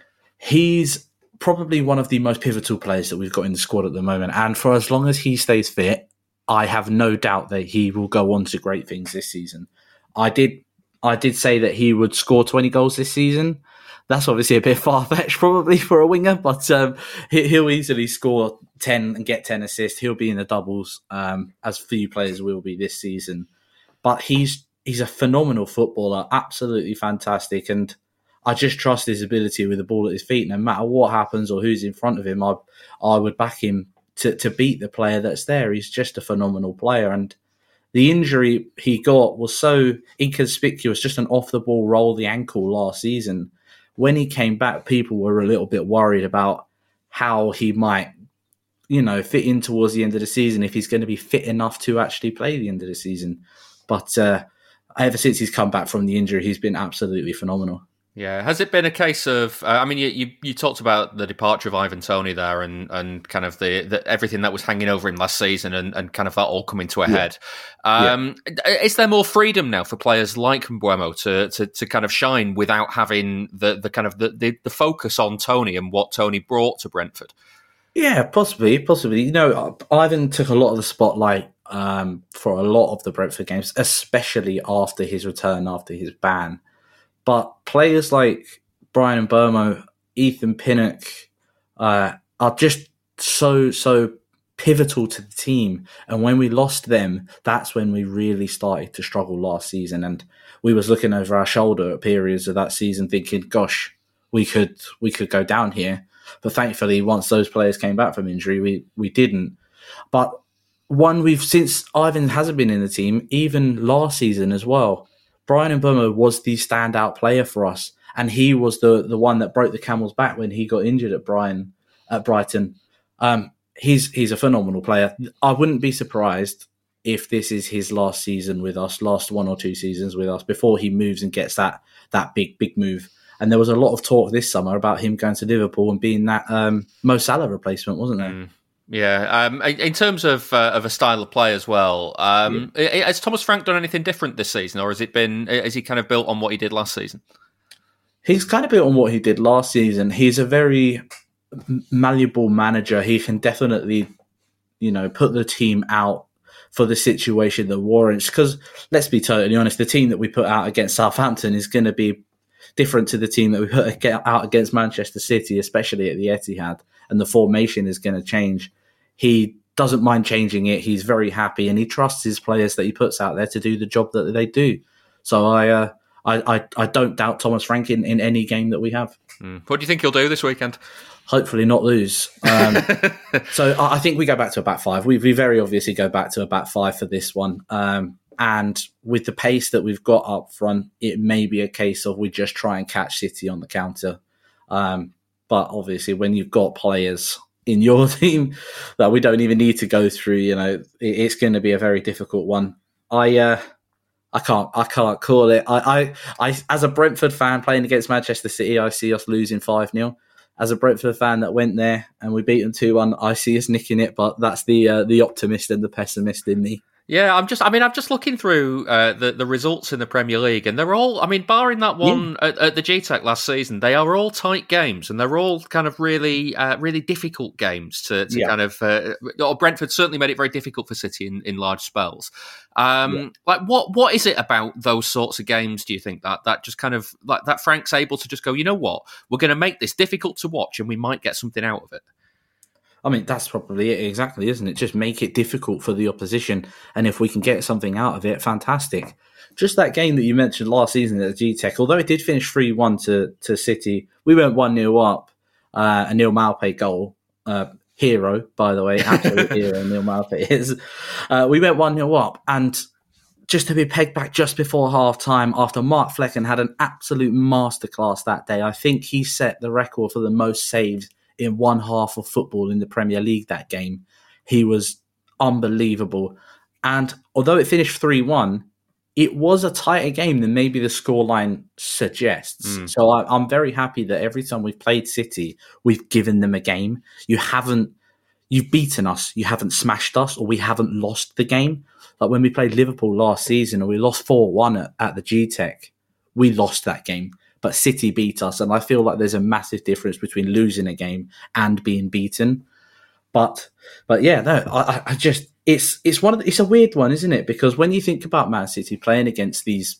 He's probably one of the most pivotal players that we've got in the squad at the moment, and for as long as he stays fit, I have no doubt that he will go on to great things this season. I did I did say that he would score twenty goals this season. That's obviously a bit far-fetched probably for a winger, but um, he'll easily score ten and get ten assists. He'll be in the doubles, um, as few players will be this season. But he's he's a phenomenal footballer, absolutely fantastic, and I just trust his ability with the ball at his feet. No matter what happens or who's in front of him, I I would back him to, to beat the player that's there. He's just a phenomenal player, and the injury he got was so inconspicuous, just an off-the-ball roll the ankle last season. When he came back, people were a little bit worried about how he might, you know, fit in towards the end of the season, if he's going to be fit enough to actually play the end of the season. But uh, ever since he's come back from the injury, he's been absolutely phenomenal. Yeah, has it been a case of? Uh, I mean, you, you you talked about the departure of Ivan Toney there, and, and kind of the, the everything that was hanging over him last season, and, and kind of that all coming to a yeah. head. Um, yeah. Is there more freedom now for players like Mbeumo to, to to kind of shine without having the the kind of the, the, the focus on Toney and what Toney brought to Brentford? Yeah, possibly, possibly. You know, Ivan took a lot of the spotlight um, for a lot of the Brentford games, especially after his return, after his ban. But players like Bryan Mbeumo, Ethan Pinnock uh, are just so, so pivotal to the team. And when we lost them, that's when we really started to struggle last season. And we was looking over our shoulder at periods of that season thinking, gosh, we could we could go down here. But thankfully, once those players came back from injury, we, we didn't. But one we've, since Ivan hasn't been in the team, even last season as well, Bryan Mbeumo was the standout player for us, and he was the, the one that broke the camel's back when he got injured at Brighton. At Brighton, um, he's he's a phenomenal player. I wouldn't be surprised if this is his last season with us, last one or two seasons with us, before he moves and gets that that big big move. And there was a lot of talk this summer about him going to Liverpool and being that um, Mo Salah replacement, wasn't there? Mm. Yeah, um, in terms of uh, of a style of play as well, um, yeah. has Thomas Frank done anything different this season, or has it been? Has he kind of built on what he did last season? He's kind of built on what he did last season. He's a very malleable manager. He can definitely, you know, put the team out for the situation that warrants. Because let's be totally honest, the team that we put out against Southampton is going to be different to the team that we put out against Manchester City, especially at the Etihad, and the formation is going to change. He doesn't mind changing it. He's very happy, and he trusts his players that he puts out there to do the job that they do. So I, uh, I, I, I don't doubt Thomas Frank in, in any game that we have. Mm. What do you think he'll do this weekend? Hopefully not lose. Um, so I I think we go back to a back five. We, we very obviously go back to a back five for this one. Um, and with the pace that we've got up front, it may be a case of we just try and catch City on the counter. Um, but obviously when you've got players in your team that we don't even need to go through, you know, it, it's going to be a very difficult one. I... Uh, I can't. I can't call it. I, I, I, as a Brentford fan playing against Manchester City, I see us losing five nil. As a Brentford fan that went there and we beat them two one, I see us nicking it. But that's the uh, the optimist and the pessimist in me. Yeah, I'm just. I mean, I'm just looking through uh, the the results in the Premier League, and they're all. I mean, barring that one yeah. at, at the G TEC last season, they are all tight games, and they're all kind of really, uh, really difficult games to, to yeah. kind of. Uh, or Brentford certainly made it very difficult for City in, in large spells. Um, yeah. Like, what what is it about those sorts of games? Do you think that that just kind of like that Frank's able to just go, you know what, we're going to make this difficult to watch, and we might get something out of it. I mean, that's probably it exactly, isn't it? Just make it difficult for the opposition. And if we can get something out of it, fantastic. Just that game that you mentioned last season at the G TEC, although it did finish three one to, to City, we went one nil up, uh, a Neil Maupay goal. Uh, hero, by the way, absolute hero, Neil Maupay is. Uh, we went one nil up, and just to be pegged back just before half-time after Mark Flecken had an absolute masterclass that day. I think he set the record for the most saves in one half of football in the Premier League that game. He was unbelievable. And although it finished three one, it was a tighter game than maybe the scoreline suggests. Mm. So I, I'm very happy that every time we've played City, we've given them a game. You haven't, you've beaten us, you haven't smashed us, or we haven't lost the game. Like when we played Liverpool last season, or we lost four one at, at the G TEC, we lost that game. But City beat us, and I feel like there's a massive difference between losing a game and being beaten. But, but yeah, no, I, I just it's it's one of the, it's a weird one, isn't it? Because when you think about Man City playing against these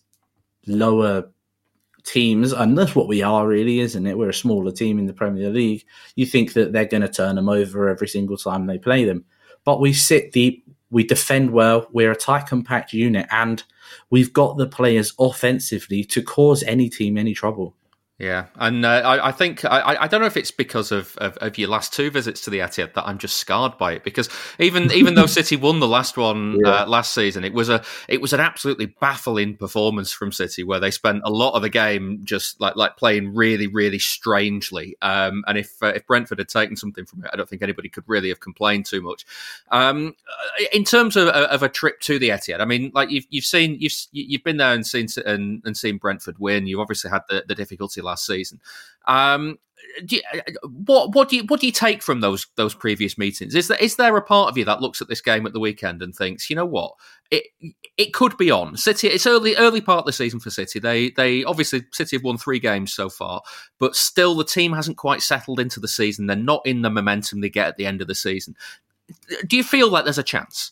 lower teams, and that's what we are, really, isn't it? We're a smaller team in the Premier League. You think that they're going to turn them over every single time they play them, but we sit deep, we defend well, we're a tight, compact unit, and we've got the players offensively to cause any team any trouble. Yeah, and uh, I, I think I, I don't know if it's because of, of, of your last two visits to the Etihad that I'm just scarred by it. Because even even though City won the last one yeah. uh, last season, it was a it was an absolutely baffling performance from City, where they spent a lot of the game just like like playing really really strangely. Um, and if uh, if Brentford had taken something from it, I don't think anybody could really have complained too much. Um, in terms of, of a trip to the Etihad, I mean, like you've you've seen you've you've been there and seen and, and seen Brentford win. You obviously had the, the difficulty last season. Um, do you, what what do you what do you take from those those previous meetings? Is there is there a part of you that looks at this game at the weekend and thinks, you know what, it it could be on City? It's early early part of the season for City. They they obviously City have won three games so far, but still the team hasn't quite settled into the season. They're not in the momentum they get at the end of the season. Do you feel like there's a chance?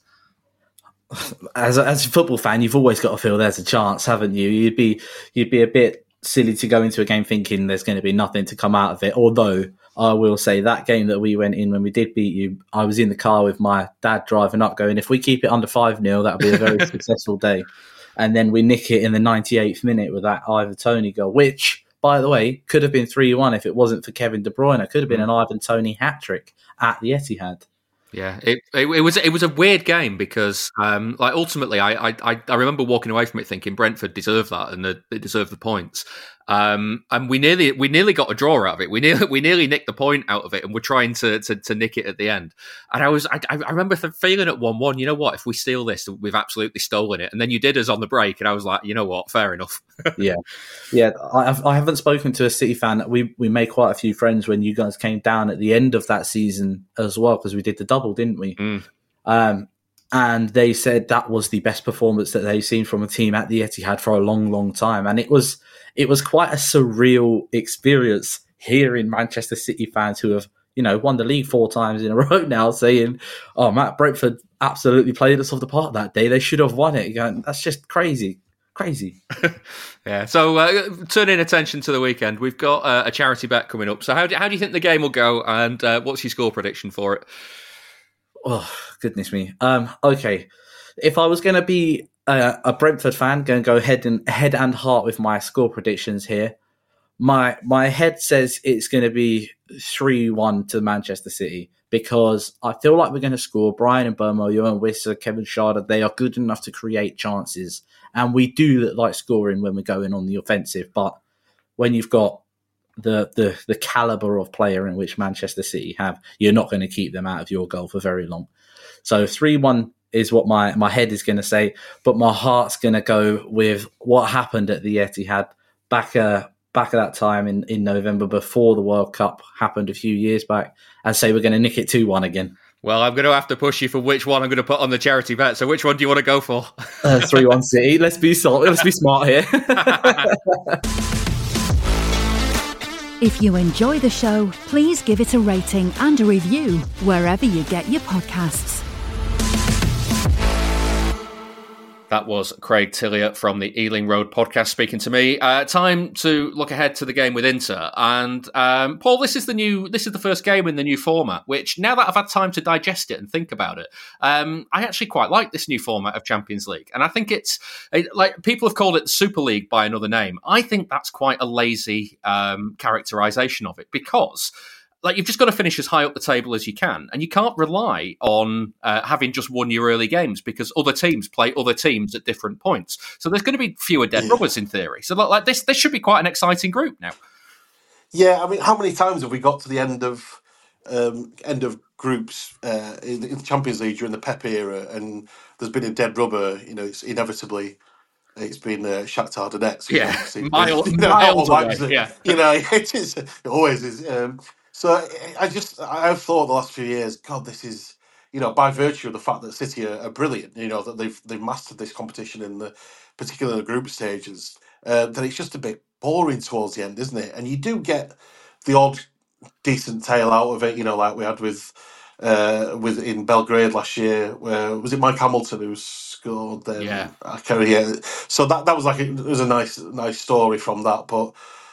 As a, as a football fan, you've always got to feel there's a chance, haven't you? You'd be you'd be a bit silly to go into a game thinking there's going to be nothing to come out of it. Although I will say that game that we went in when we did beat you, I was in the car with my dad driving up going, if we keep it under five nil, that'll be a very successful day. And then we nick it in the ninety-eighth minute with that Ivan Toney goal, which, by the way, could have been three one if it wasn't for Kevin De Bruyne. It could have been an Ivan Toney hat-trick at the Etihad. Yeah, it, it it was it was a weird game because um, like ultimately I, I I remember walking away from it thinking Brentford deserved that and they deserved the points. Um, and we nearly we nearly got a draw out of it. We nearly we nearly nicked the point out of it, and we're trying to to, to nick it at the end. And I was I, I remember feeling at one one. You know what? If we steal this, we've absolutely stolen it. And then you did us on the break, and I was like, you know what? Fair enough. yeah, yeah. I I haven't spoken to a City fan. We we made quite a few friends when you guys came down at the end of that season as well, because we did the double, didn't we? Mm. Um, and they said that was the best performance that they've seen from a team at the Etihad for a long, long time, and it was. It was quite a surreal experience hearing Manchester City fans who have, you know, won the league four times in a row now saying, oh, Matt, Brentford absolutely played us off the park that day. They should have won it. Going, that's just crazy. Crazy. yeah. So uh, turning attention to the weekend, we've got uh, a charity bet coming up. So how do, how do you think the game will go, and uh, what's your score prediction for it? Oh, goodness me. Um, okay. If I was going to be Uh, a Brentford fan, going to go head and head and heart with my score predictions here. my my head says it's going to be three one to Manchester City, because I feel like we're going to score. Brian and Burmo, Johan Wissa, Kevin Schade, they are good enough to create chances. And we do like scoring when we're going on the offensive. But when you've got the the the calibre of player in which Manchester City have, you're not going to keep them out of your goal for very long. So three one is what my, my head is going to say. But my heart's going to go with what happened at the Etihad back uh, back at that time in, in November, before the World Cup happened a few years back, and say we're going to nick it two one again. Well, I'm going to have to push you for which one I'm going to put on the charity bet. So which one do you want to go for? uh, three one City. Let's be let's be smart here. If you enjoy the show, please give it a rating and a review wherever you get your podcasts. That was Craig Tillier from the Ealing Road podcast speaking to me. Uh, time to look ahead to the game with Inter. And um, Paul, this is the new, this is the first game in the new format, which now that I've had time to digest it and think about it, um, I actually quite like this new format of Champions League. And I think it's, it, like, people have called it Super League by another name. I think that's quite a lazy um, characterisation of it, because like, you've just got to finish as high up the table as you can, and you can't rely on uh, having just won your early games, because other teams play other teams at different points. So there's going to be fewer dead rubbers in theory. So like this, this should be quite an exciting group now. Yeah, I mean, how many times have we got to the end of um, end of groups uh, in, in the Champions League during the Pep era, and there's been a dead rubber? You know, it's inevitably. It's been uh, Shakhtar Donetsk. Yeah, you know, miles, you know, miles away. Leipzig, Yeah, you know, it is. It always is. Um, so I just, I've thought the last few years, God, this is, you know, by virtue of the fact that City are, are brilliant, you know, that they've they've mastered this competition in the, particularly the group stages, uh, that it's just a bit boring towards the end, isn't it? And you do get the odd decent tale out of it, you know, like we had with. Uh, with in Belgrade last year, where was it Mike Hamilton who scored? Then yeah, I can't yeah. So that that was like a, it was a nice nice story from that, but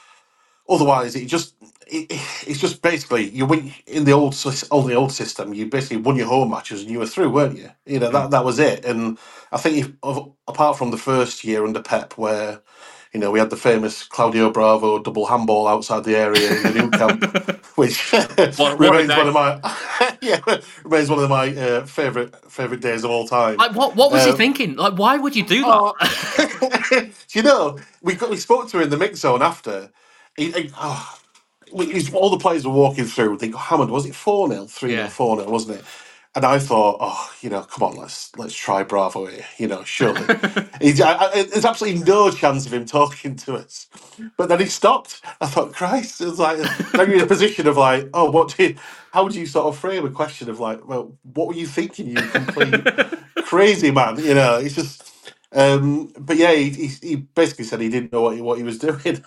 otherwise it just it, it's just basically you win in the old on the old system. You basically won your home matches and you were through, weren't you? You know that that was it. And I think if, apart from the first year under Pep, where you know we had the famous Claudio Bravo double handball outside the area in the new camp, which what, remains what one of my yeah remains one of my uh, favorite favorite days of all time. Like, what what was um, he thinking? Like, why would you do that? Oh, you know, we got we spoke to him in the mix zone after. He, he, oh, we, all the players were walking through. They got hammered. Was it four nil, three nil, four nil, wasn't it? And I thought, oh, you know, come on, let's let's try Bravo here. You know, surely He's, I, I, there's absolutely no chance of him talking to us. But then he stopped. I thought, Christ, it was like now you're in a position of like, oh, what do you? How would you sort of frame a question of like, well, what were you thinking, you complete crazy man? You know, it's just. Um, but yeah, he, he he basically said he didn't know what he, what he was doing.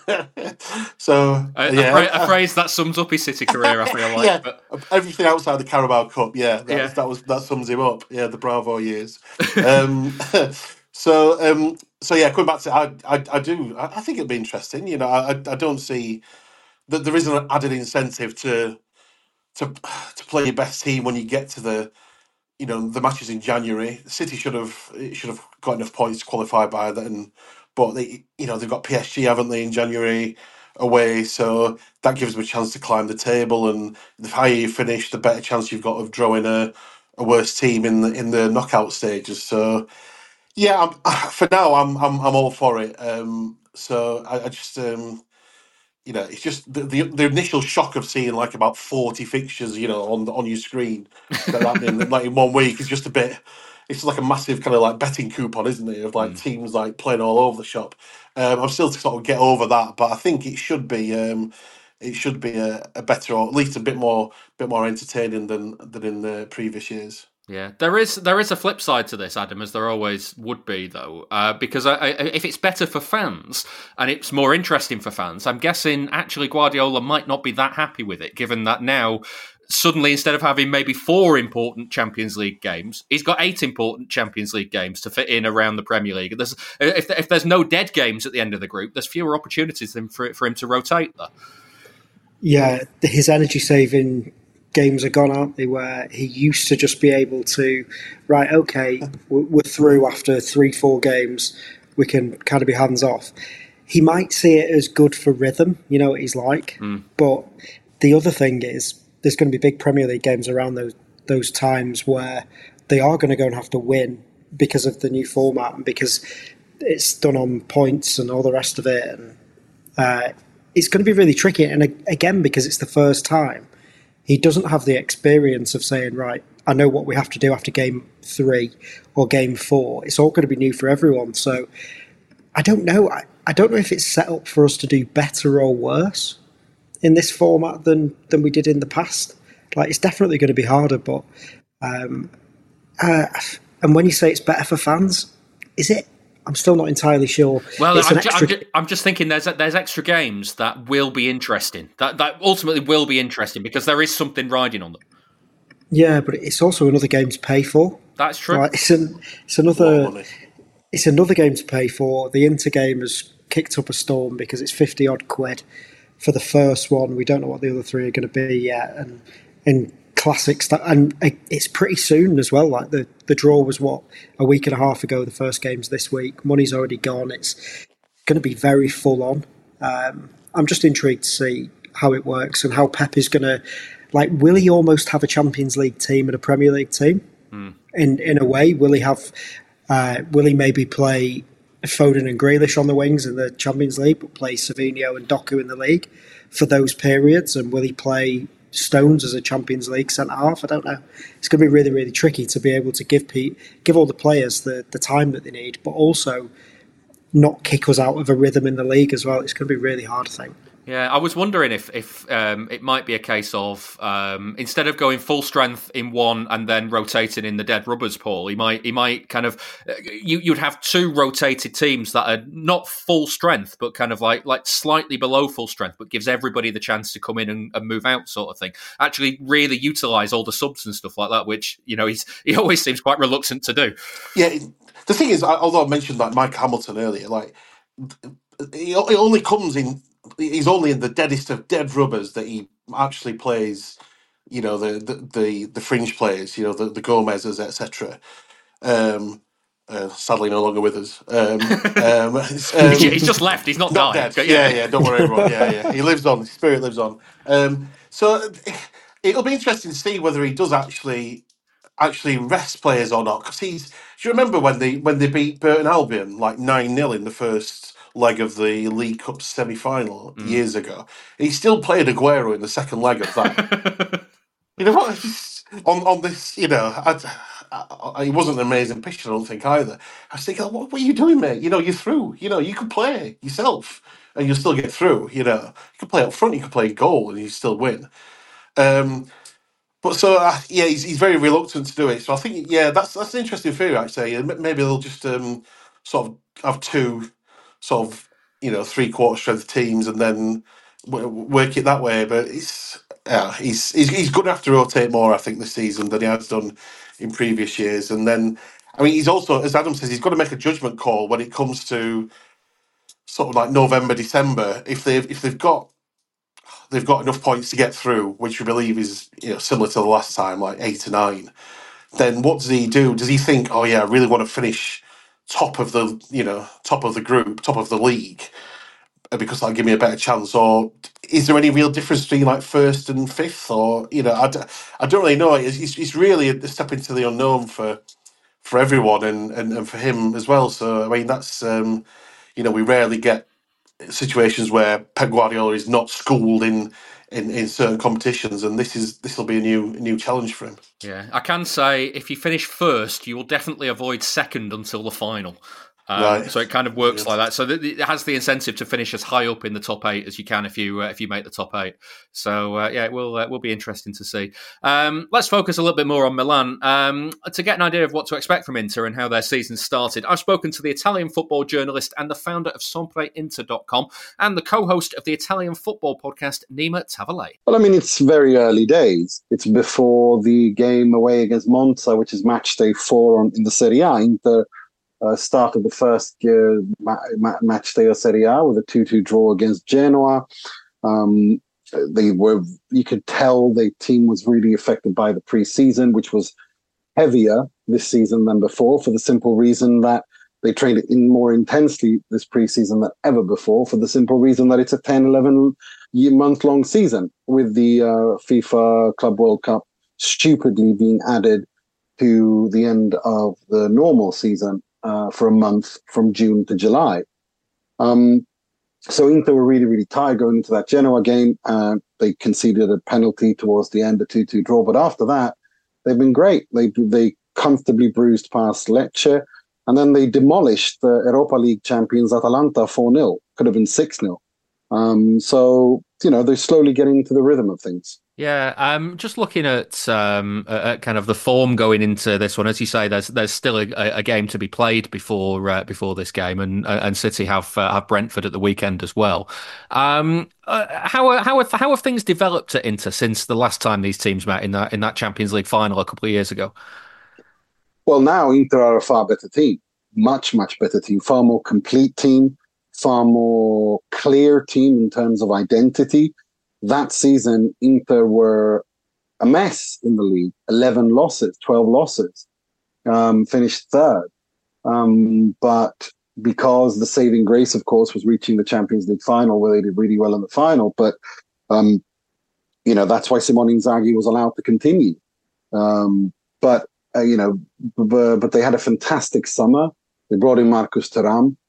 so a, yeah, a, phrase, a phrase that sums up his City career, I feel like. Yeah, but... everything outside the Carabao Cup. Yeah, that, yeah. that was that sums him up. Yeah, the Bravo years. um, so um, so yeah, coming back to I I, I do I, I think it'll be interesting. You know, I I don't see that there isn't an added incentive to to to play your best team when you get to the. You know the matches in January. City should have should have got enough points to qualify by then, but they you know they've got P S G, haven't they, in January away? So that gives them a chance to climb the table. And the higher you finish, the better chance you've got of drawing a, a worse team in the in the knockout stages. So yeah, I'm, for now I'm I'm I'm all for it. Um, so I, I just. Um, You know, it's just the, the the initial shock of seeing like about forty fixtures, you know, on on your screen that happening like in one week is just a bit. It's like a massive kind of like betting coupon, isn't it? Of like mm. teams like playing all over the shop. Um, I'm still to sort of get over that, but I think it should be um, it should be a, a better or at least a bit more bit more entertaining than than in the previous years. Yeah, there is there is a flip side to this, Adam, as there always would be, though, uh, because I, I, if it's better for fans and it's more interesting for fans, I'm guessing actually Guardiola might not be that happy with it, given that now suddenly instead of having maybe four important Champions League games, he's got eight important Champions League games to fit in around the Premier League. There's, if if there's no dead games at the end of the group, there's fewer opportunities for for him to rotate there. Yeah, his energy saving. Games are gone, aren't they? Where he used to just be able to, right, okay, we're through after three, four games, we can kind of be hands off. he might see it as good for rhythm, you know what he's like. Mm. But the other thing is, there's going to be big Premier League games around those those times where they are going to go and have to win because of the new format and because it's done on points and all the rest of it. And uh, it's going to be really tricky. And again, because it's the first time, he doesn't have the experience of saying, right, I know what we have to do after game three or game four. It's all going to be new for everyone. So I don't know. I, I don't know if it's set up for us to do better or worse in this format than, than we did in the past. Like, it's definitely going to be harder, but um, uh, and when you say it's better for fans, is it? I'm still not entirely sure. Well, it's I'm, an ju- extra... I'm, ju- I'm just thinking there's there's extra games that will be interesting. That that ultimately will be interesting because there is something riding on them. Yeah, but it's also another game to pay for. That's true. Like, it's an, it's another it's another game to pay for. The Inter game has kicked up a storm because it's fifty odd quid for the first one. We don't know what the other three are going to be yet, and in classics that, and it's pretty soon as well. Like the, the draw was what, a week and a half ago. The first game's this week. Money's already gone. It's going to be very full on. Um, I'm just intrigued to see how it works and how Pep is going to, like, will he almost have a Champions League team and a Premier League team? Mm. In in a way, will he have? Uh, will he maybe play Foden and Grealish on the wings in the Champions League, but play Savinho and Doku in the league for those periods? And will he play Stones as a Champions League centre half? I don't know. It's going to be really, really tricky to be able to give Pete, give all the players the, the time that they need, but also not kick us out of a rhythm in the league as well. It's going to be really hard, I think. Yeah, I was wondering if if um, it might be a case of um, instead of going full strength in one and then rotating in the dead rubbers, Paul, he might he might kind of you you'd have two rotated teams that are not full strength, but kind of like like slightly below full strength, but gives everybody the chance to come in and, and move out, sort of thing. Actually, really utilise all the subs and stuff like that, which you know he's he always seems quite reluctant to do. Yeah, the thing is, although I mentioned like Mike Hamilton earlier, like it only comes in. He's only in the deadest of dead rubbers that he actually plays, you know, the the the, the fringe players, you know, the, the Gomez's, et cetera. Um, uh, sadly, no longer with us. Um, um, um, he's just left. He's not, not died. dead. Yeah, yeah. Don't worry, everyone. Yeah, yeah. He lives on. His spirit lives on. Um, so it'll be interesting to see whether he does actually actually rest players or not. Because he's. Do you remember when they when they beat Burton Albion like nine nil in the first leg of the League Cup semi-final mm. years ago? He still played Aguero in the second leg of that. You know what? On on this, you know, I, I, I, it wasn't an amazing picture, I don't think, either. I was thinking, what, what are you doing, mate? You know, you're through. You know, you can play yourself and you'll still get through, you know. You can play up front, you can play goal and you still win. Um, but so, uh, yeah, he's, he's very reluctant to do it. So I think, yeah, that's that's an interesting theory, actually. Maybe they'll just um, sort of have two sort of, you know, three-quarter strength teams and then w- work it that way. But it's... Yeah, he's, he's he's going to have to rotate more, I think, this season than he has done in previous years. And then, I mean, he's also, as Adam says, he's got to make a judgment call when it comes to sort of like November, December. If they've if they've got they've got enough points to get through, which we believe is, you know, similar to the last time, like eight to nine, then what does he do? Does he think, oh yeah, I really want to finish top of the you know top of the group, top of the league, because that'll give me a better chance? Or is there any real difference between like first and fifth? Or, you know, I, d- I don't really know. It's, it's, it's really a step into the unknown for for everyone and, and, and for him as well. So, I mean, that's, um, you know, we rarely get situations where Pep Guardiola is not schooled in, in, in certain competitions, and this is this will be a new a new challenge for him. Yeah, I can say if you finish first, you will definitely avoid second until the final. Um, right. So it kind of works yeah. like that. So th- it has the incentive to finish as high up in the top eight as you can if you uh, if you make the top eight. So uh, yeah, it will uh, will be interesting to see. Um, let's focus a little bit more on Milan um, to get an idea of what to expect from Inter and how their season started. I've spoken to the Italian football journalist and the founder of Sempre Inter dot com and the co-host of the Italian football podcast, Nima Tavallaey. Well, I mean, it's very early days. It's before the game away against Monza, which is match day four on, in the Serie A. Inter Uh, started the first uh, ma- ma- match day of Serie A with a two two draw against Genoa. Um, they were, you could tell the team was really affected by the pre-season, which was heavier this season than before, for the simple reason that They trained in more intensely this preseason than ever before, for the simple reason that it's a ten, eleven month long season, with the uh, FIFA Club World Cup stupidly being added to the end of the normal season uh, for a month from June to July. Um, so Inter were really, really tired going into that Genoa game. Uh, they conceded a penalty towards the end, a two two draw. But after that, they've been great. They they comfortably bruised past Lecce, and then they demolished the Europa League champions Atalanta four nil. Could have been six nil. Um, so, you know, they're slowly getting into the rhythm of things. Yeah, um, just looking at, um, at kind of the form going into this one, as you say, there's there's still a, a game to be played before uh, before this game, and and City have uh, have Brentford at the weekend as well. Um, uh, how how have, how have things developed at Inter since the last time these teams met in that in that Champions League final a couple of years ago? Well, now Inter are a far better team, much much better team, far more complete team, far more clear team in terms of identity. That season, Inter were a mess in the league. eleven losses, twelve losses, um, finished third. Um, but because the saving grace, of course, was reaching the Champions League final, where they did really well in the final. But, um, you know, that's why Simone Inzaghi was allowed to continue. Um, but, uh, you know, b- but they had a fantastic summer. They brought in Marcus Thuram.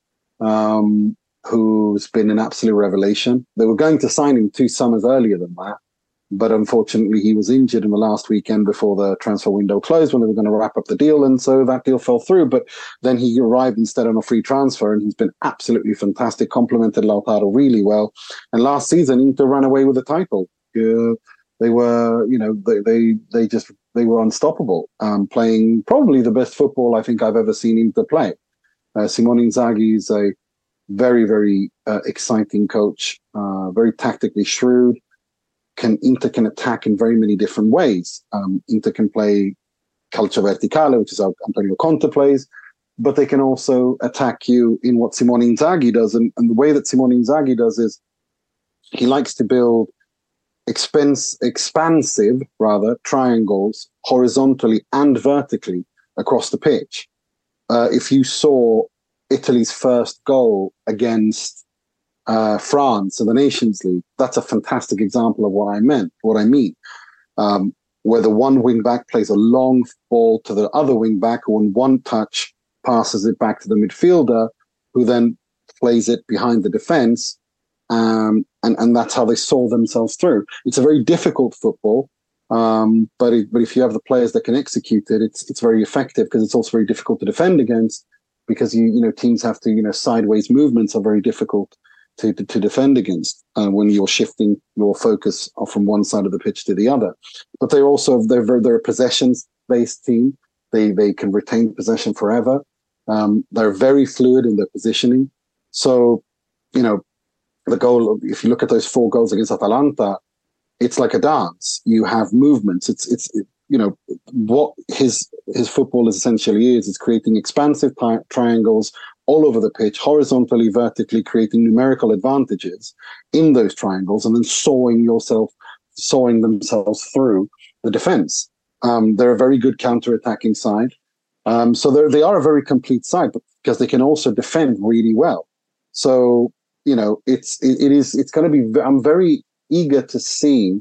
Um, who's been an absolute revelation. They were going to sign him two summers earlier than that, but unfortunately he was injured in the last weekend before the transfer window closed, when they were going to wrap up the deal, and so that deal fell through. But then he arrived instead on a free transfer, and he's been absolutely fantastic, complemented Lautaro really well. And last season, Inter ran away with the title. Uh, they were, you know, they they they just, they were unstoppable, um, playing probably the best football I think I've ever seen Inter play. Uh, Simone Inzaghi is a very, very uh, exciting coach, uh, very tactically shrewd. Can Inter can attack in very many different ways. Um, Inter can play calcio verticale, which is how Antonio Conte plays, but they can also attack you in what Simone Inzaghi does. And, and the way that Simone Inzaghi does is he likes to build expense, expansive, rather, triangles horizontally and vertically across the pitch. Uh, if you saw Italy's first goal against uh, France in the Nations League, that's a fantastic example of what I meant, what I mean, um, where the one wing back plays a long ball to the other wing back, who in one touch passes it back to the midfielder, who then plays it behind the defense, um, and, and that's how they saw themselves through. It's a very difficult football, um, but it, but if you have the players that can execute it, it's it's very effective, because it's also very difficult to defend against. Because you you know teams have to you know sideways movements are very difficult to to, to defend against uh, when you're shifting your focus from one side of the pitch to the other. But they're also they're very, they're a possessions based team. They they can retain possession forever. Um, they're very fluid in their positioning. So you know the goal. If you look at those four goals against Atalanta, it's like a dance. You have movements. It's it's. It, You know, what his his football is essentially is, is creating expansive tri- triangles all over the pitch, horizontally, vertically, creating numerical advantages in those triangles, and then sawing yourself, sawing themselves through the defense. Um, they're a very good counter-attacking side. Um, so they they are a very complete side, but because they can also defend really well. So, you know, it's it, it is it's going to be. I'm very eager to see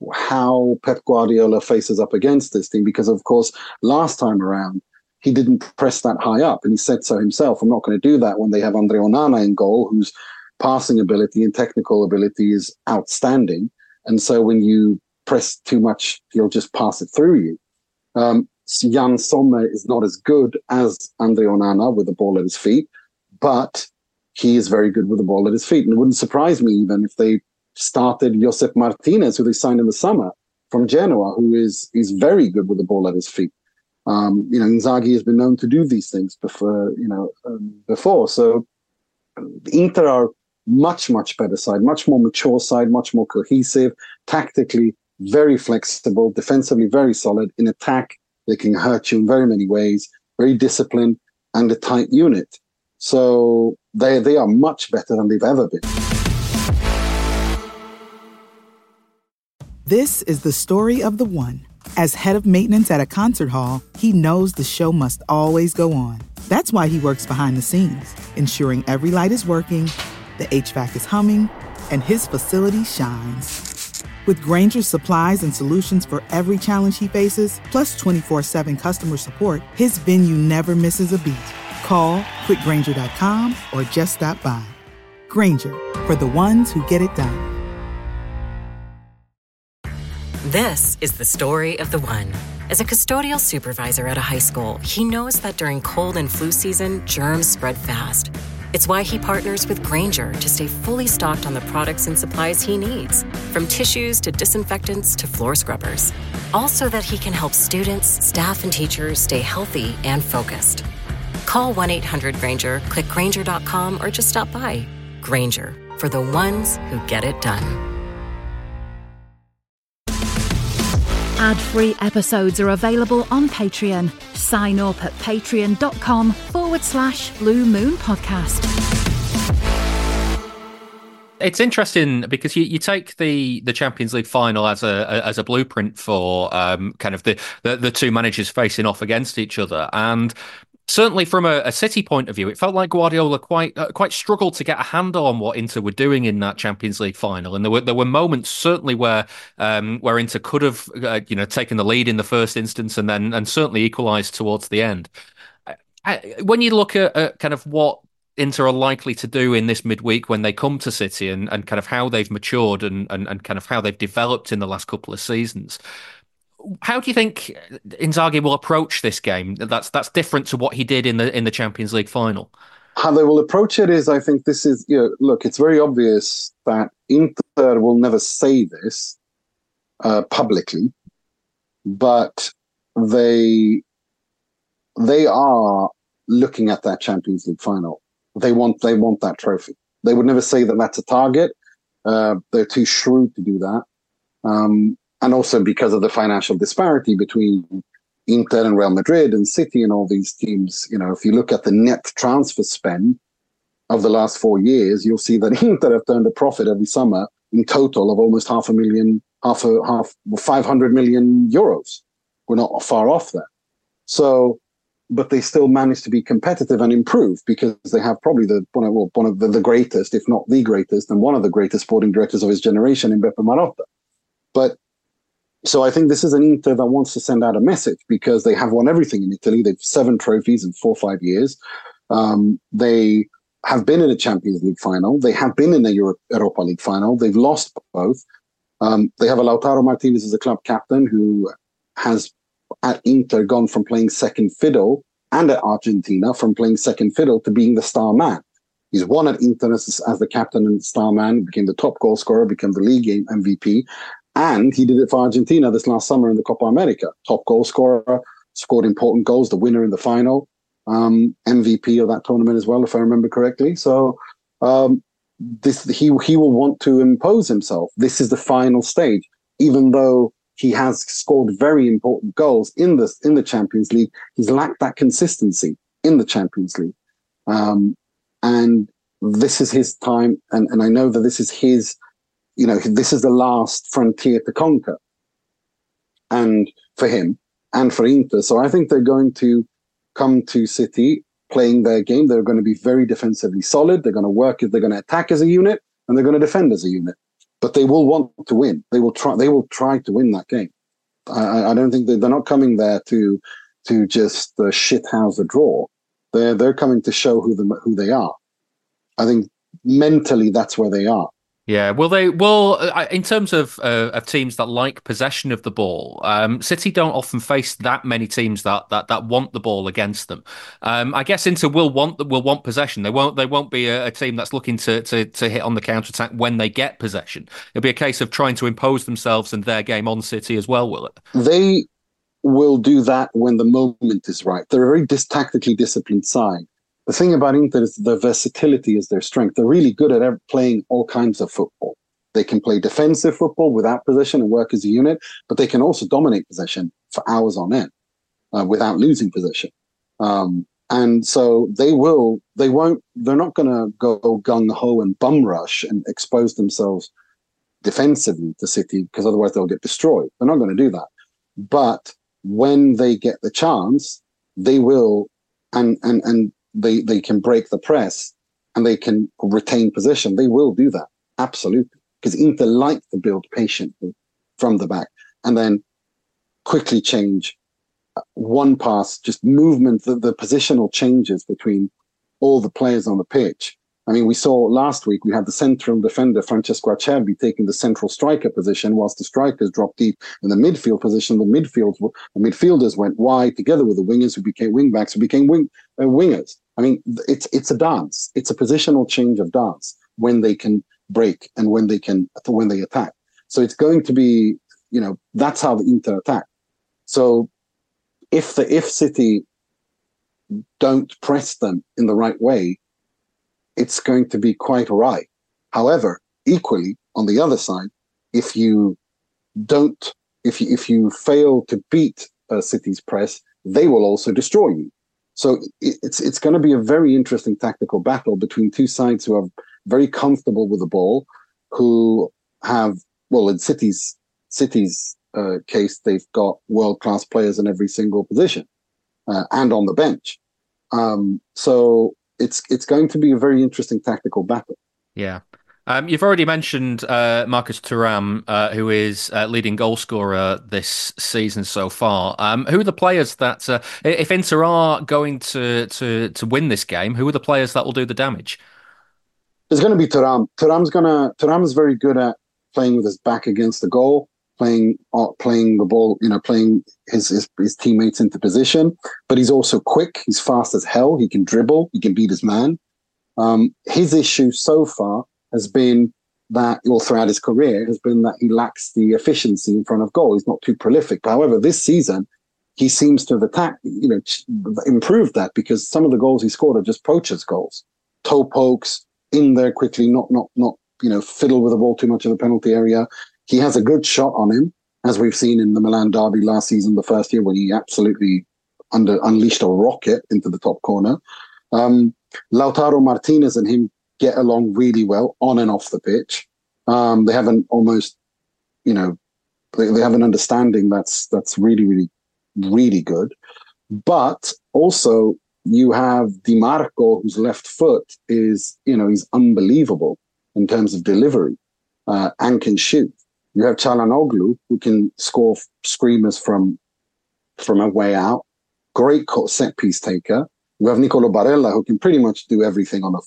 how Pep Guardiola faces up against this team, because of course last time around he didn't press that high up, and he said so himself. I'm not going to do that when they have Andre Onana in goal, whose passing ability and technical ability is outstanding, and so when you press too much he'll just pass it through you. um, Jan Sommer is not as good as Andre Onana with the ball at his feet, but he is very good with the ball at his feet, and it wouldn't surprise me even if they started Josep Martinez, who they signed in the summer from Genoa, who is is very good with the ball at his feet. Um, you know, Inzaghi has been known to do these things before. You know, um, before. So Inter are much much better side, much more mature side, much more cohesive, tactically very flexible, defensively very solid. In attack, they can hurt you in very many ways. Very disciplined and a tight unit. So they they are much better than they've ever been. This is the story of the one. As head of maintenance at a concert hall, he knows the show must always go on. That's why he works behind the scenes, ensuring every light is working, the H V A C is humming, and his facility shines. With Grainger's supplies and solutions for every challenge he faces, plus twenty-four seven customer support, his venue never misses a beat. Call quick grainger dot com or just stop by. Grainger, for the ones who get it done. This is the story of the one. As a custodial supervisor at a high school, he knows that during cold and flu season, germs spread fast. It's why he partners with Grainger to stay fully stocked on the products and supplies he needs, from tissues to disinfectants to floor scrubbers. All so that he can help students, staff, and teachers stay healthy and focused. Call one eight hundred Grainger, click grainger dot com, or just stop by. Grainger, for the ones who get it done. Ad-free episodes are available on Patreon. Sign up at patreon.com forward slash Blue Moon Podcast. It's interesting because you, you take the, the Champions League final as a as a blueprint for um, kind of the, the, the two managers facing off against each other. And certainly from a, a City point of view, it felt like Guardiola quite uh, quite struggled to get a handle on what Inter were doing in that Champions League final, and there were there were moments certainly where um, where Inter could have uh, you know taken the lead in the first instance and then and certainly equalised towards the end. I, when you look at, at kind of what Inter are likely to do in this midweek when they come to City and, and kind of how they've matured and, and and kind of how they've developed in the last couple of seasons, how do you think Inzaghi will approach this game? That's that's different to what he did in the in the Champions League final. How they will approach it is, I think this is, you know, look, it's very obvious that Inter will never say this uh, publicly, but they they are looking at that Champions League final. They want they want that trophy. They would never say that that's a target. Uh, they're too shrewd to do that. Um, And also because of the financial disparity between Inter and Real Madrid and City and all these teams. You know, if you look at the net transfer spend of the last four years, you'll see that Inter have turned a profit every summer in total of almost half a million, half a half, five hundred million euros. We're not far off there. So, but they still manage to be competitive and improve because they have probably the one of, well, one of the, the greatest, if not the greatest, and one of the greatest sporting directors of his generation in Beppe Marotta. But so I think this is an Inter that wants to send out a message because they have won everything in Italy. They've seven trophies in four or five years. Um, they have been in a Champions League final. They have been in a Euro- Europa League final. They've lost both. Um, they have a Lautaro Martinez as a club captain who has at Inter gone from playing second fiddle and at Argentina from playing second fiddle to being the star man. He's won at Inter as, as the captain and star man, became the top goal scorer, became the league game M V P. And he did it for Argentina this last summer in the Copa America. Top goal scorer, scored important goals, the winner in the final, um, M V P of that tournament as well, if I remember correctly. So um, this he he will want to impose himself. This is the final stage, even though he has scored very important goals in the in the Champions League. He's lacked that consistency in the Champions League, um, and this is his time. And and I know that this is his. You know, this is the last frontier to conquer, and for him and for Inter. So I think they're going to come to City playing their game. They're going to be very defensively solid. They're going to work. They're going to attack as a unit, and they're going to defend as a unit. But they will want to win. They will try. They will try to win that game. I, I don't think they, they're not coming there to to just uh, shithouse a draw. They're they're coming to show who the who they are. I think mentally that's where they are. Yeah, well, they well in terms of uh, of teams that like possession of the ball, um, City don't often face that many teams that that, that want the ball against them. Um, I guess Inter will want will want possession. They won't they won't be a, a team that's looking to, to to hit on the counter attack when they get possession. It'll be a case of trying to impose themselves and their game on City as well. Will it? They will do that when the moment is right. They're a very dis- tactically disciplined side. The thing about Inter is the versatility is their strength. They're really good at ever playing all kinds of football. They can play defensive football without possession and work as a unit, but they can also dominate possession for hours on end uh, without losing possession. Um, and so they will, they won't, they're not going to go gung-ho and bum rush and expose themselves defensively to City because otherwise they'll get destroyed. They're not going to do that. But when they get the chance, they will and and and they they can break the press and they can retain possession, they will do that, absolutely. Because Inter like to build patiently from the back and then quickly change one pass, just movement, the, the positional changes between all the players on the pitch. I mean, we saw last week, we had the central defender, Francesco Acerbi, taking the central striker position, whilst the strikers dropped deep in the midfield position. The midfield, the midfielders went wide together with the wingers who became wing backs, who became wing, uh, wingers. I mean, it's it's a dance. It's a positional change of dance when they can break and when they can when they attack. So it's going to be, you know, that's how the Inter attack. So if the if City don't press them in the right way, it's going to be quite all right. However, equally on the other side, if you don't, if you if you fail to beat uh, City's press, they will also destroy you. So it, it's it's going to be a very interesting tactical battle between two sides who are very comfortable with the ball, who have, well, in City's City's uh, case, they've got world-class players in every single position uh, and on the bench. Um, so it's it's going to be a very interesting tactical battle. Yeah. Um, you've already mentioned uh, Marcus Thuram, uh, who is uh, leading goal scorer this season so far. Um, who are the players that, uh, if Inter are going to, to, to win this game, who are the players that will do the damage? It's going to be Thuram. Thuram's gonna. Thuram is very good at playing with his back against the goal, playing uh, playing the ball. You know, playing his, his his teammates into position. But he's also quick. He's fast as hell. He can dribble. He can beat his man. Um, his issue so far has been that, all throughout his career, has been that he lacks the efficiency in front of goal. He's not too prolific. However, this season he seems to have attacked, you know, improved that, because some of the goals he scored are just poachers' goals, toe pokes. In there quickly, not not not you know, fiddle with the ball too much in the penalty area. He has a good shot on him, as we've seen in the Milan derby last season, the first year, when he absolutely under unleashed a rocket into the top corner. Um, Lautaro Martinez and him get along really well on and off the pitch. Um, they have an almost, you know, they, they have an understanding that's that's really really really good. But also, you have Di Marco, whose left foot is, you know, he's unbelievable in terms of delivery uh, and can shoot. You have Çalhanoğlu, who can score screamers from from a way out. Great set piece taker. You have Nicolo Barella, who can pretty much do everything on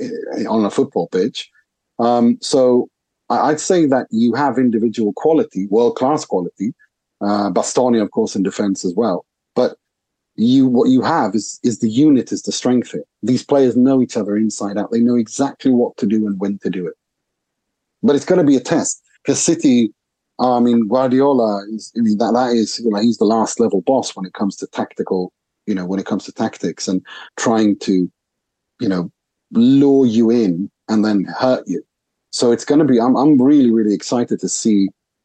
a on a football pitch. Um, so I'd say that you have individual quality, world class quality. Uh, Bastoni, of course, in defense as well. But You what you have is is the unit is the strength here. These players know each other inside out. They know exactly what to do and when to do it. But it's going to be a test, because City, I mean, Guardiola is, I mean, that that is, you know, he's the last level boss when it comes to tactical, you know, when it comes to tactics and trying to, you know, lure you in and then hurt you. So it's going to be. I'm I'm really really excited to see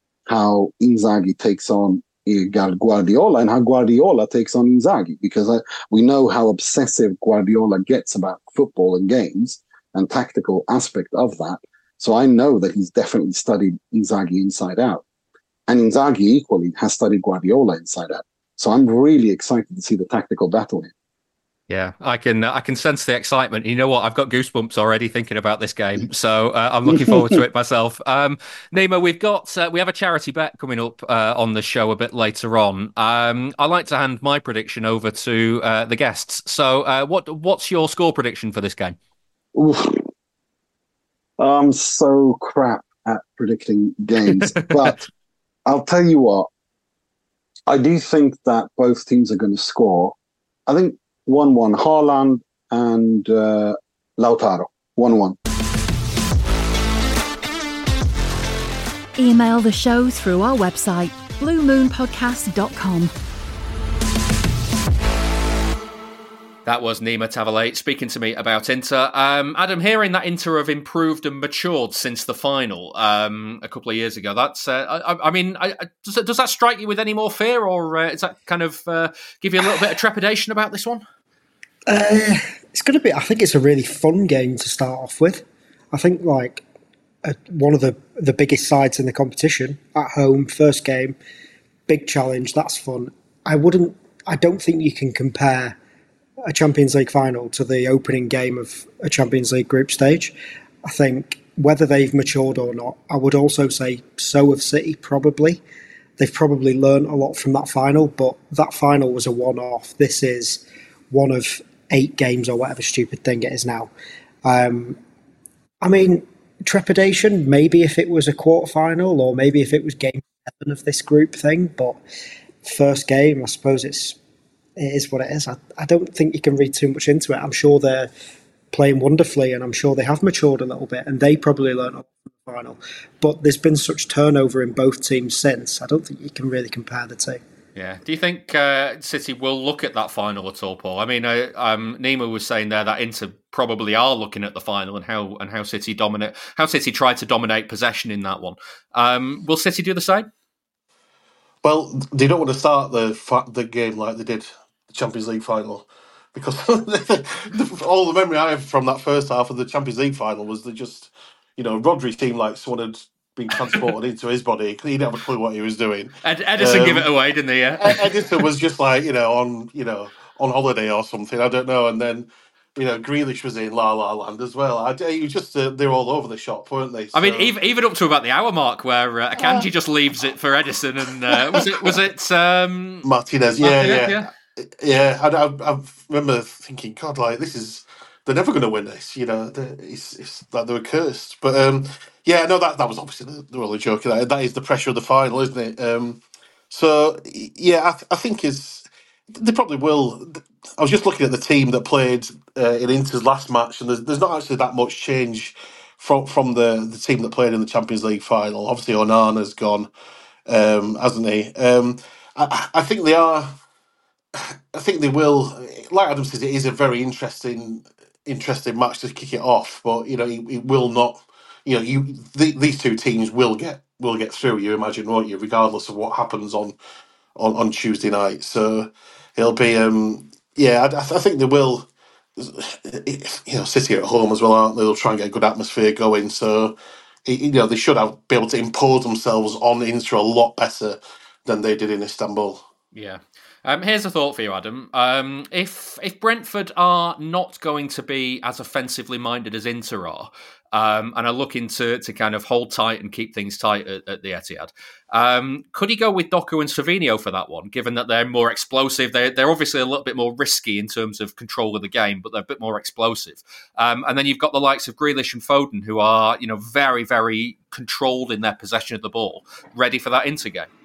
how Inzaghi takes on Guardiola and how Guardiola takes on Inzaghi, because uh, we know how obsessive Guardiola gets about football and games and tactical aspect of that. So I know that he's definitely studied Inzaghi inside out, and Inzaghi equally has studied Guardiola inside out. So I'm really excited to see the tactical battle here. Yeah, I can uh, I can sense the excitement. You know what? I've got goosebumps already thinking about this game, so uh, I'm looking forward to it myself. Um, Nima, we've got uh, we have a charity bet coming up uh, on the show a bit later on. Um, I like to hand my prediction over to uh, the guests. So, uh, what what's your score prediction for this game? Oof. I'm so crap at predicting games, but I'll tell you what. I do think that both teams are going to score. I think one one, Haaland and uh, Lautaro, one one. Email the show through our website, blue moon podcast dot com. That was Nima Tavallaey speaking to me about Inter. Um, Adam, hearing that Inter have improved and matured since the final um, a couple of years ago, that's, uh, I, I mean, I, does, does that strike you with any more fear, or uh, does that kind of uh, give you a little bit of trepidation about this one? Uh, it's going to be, I think it's a really fun game to start off with. I think, like, uh, one of the, the biggest sides in the competition, at home, first game, big challenge, that's fun. I wouldn't, I don't think you can compare a Champions League final to the opening game of a Champions League group stage. I think whether they've matured or not, I would also say so have City, probably. They've probably learned a lot from that final, but that final was a one-off. This is one of eight games or whatever stupid thing it is now. Um, I mean, trepidation, maybe if it was a quarter-final or maybe if it was game seven of this group thing, but first game, I suppose it's, it is what it is. I, I don't think you can read too much into it. I'm sure they're playing wonderfully and I'm sure they have matured a little bit and they probably learned a lot from the final. But there's been such turnover in both teams since, I don't think you can really compare the two. Yeah. Do you think uh, City will look at that final at all, Paul? I mean, uh, um, Nima was saying there that Inter probably are looking at the final and how and how City dominate, how City tried to dominate possession in that one. Um, will City do the same? Well, they don't want to start the the game like they did the Champions League final, because all the memory I have from that first half of the Champions League final was that just, you know, Rodri seemed like someone had been transported into his body. He didn't have a clue what he was doing. Ed- Edison um, gave it away, didn't he? Yeah. Edison was just like, you know, on you know on holiday or something. I don't know. And then, you know, Grealish was in La La Land as well. I, it was just uh, they were all over the shop, weren't they? So, I mean, even, even up to about the hour mark, where uh, Akanji uh, just leaves it for Edison, and uh, was it was it um, Martinez? Yeah, Martinez, yeah, yeah. yeah I, I, I remember thinking, God, like this is they're never going to win this. You know, it's it's like they were cursed. But um, yeah, no, that that was obviously the, the only joke. That that is the pressure of the final, isn't it? Um, so yeah, I, th- I think is they probably will. I was just looking at the team that played uh, in Inter's last match, and there's, there's not actually that much change from from the, the team that played in the Champions League final. Obviously, Onana's gone, um, hasn't he? Um, I, I think they are. I think they will. Like Adam says, it is a very interesting, interesting match to kick it off. But you know, it, it will not. You know, you the, these two teams will get will get through. You imagine, won't you? Regardless of what happens on on, on Tuesday night, so it'll be. Um, yeah, I, I think they will. You know, City at home as well, aren't they? They'll try and get a good atmosphere going. So, you know, they should have be able to impose themselves on Inter a lot better than they did in Istanbul. Yeah. Um, here's a thought for you, Adam. Um, if if Brentford are not going to be as offensively minded as Inter are, um, and are looking to to kind of hold tight and keep things tight at, at the Etihad, um, could he go with Doku and Savinho for that one? Given that they're more explosive, they're they're obviously a little bit more risky in terms of control of the game, but they're a bit more explosive. Um, and then you've got the likes of Grealish and Foden, who are you know very very controlled in their possession of the ball, ready for that Inter game.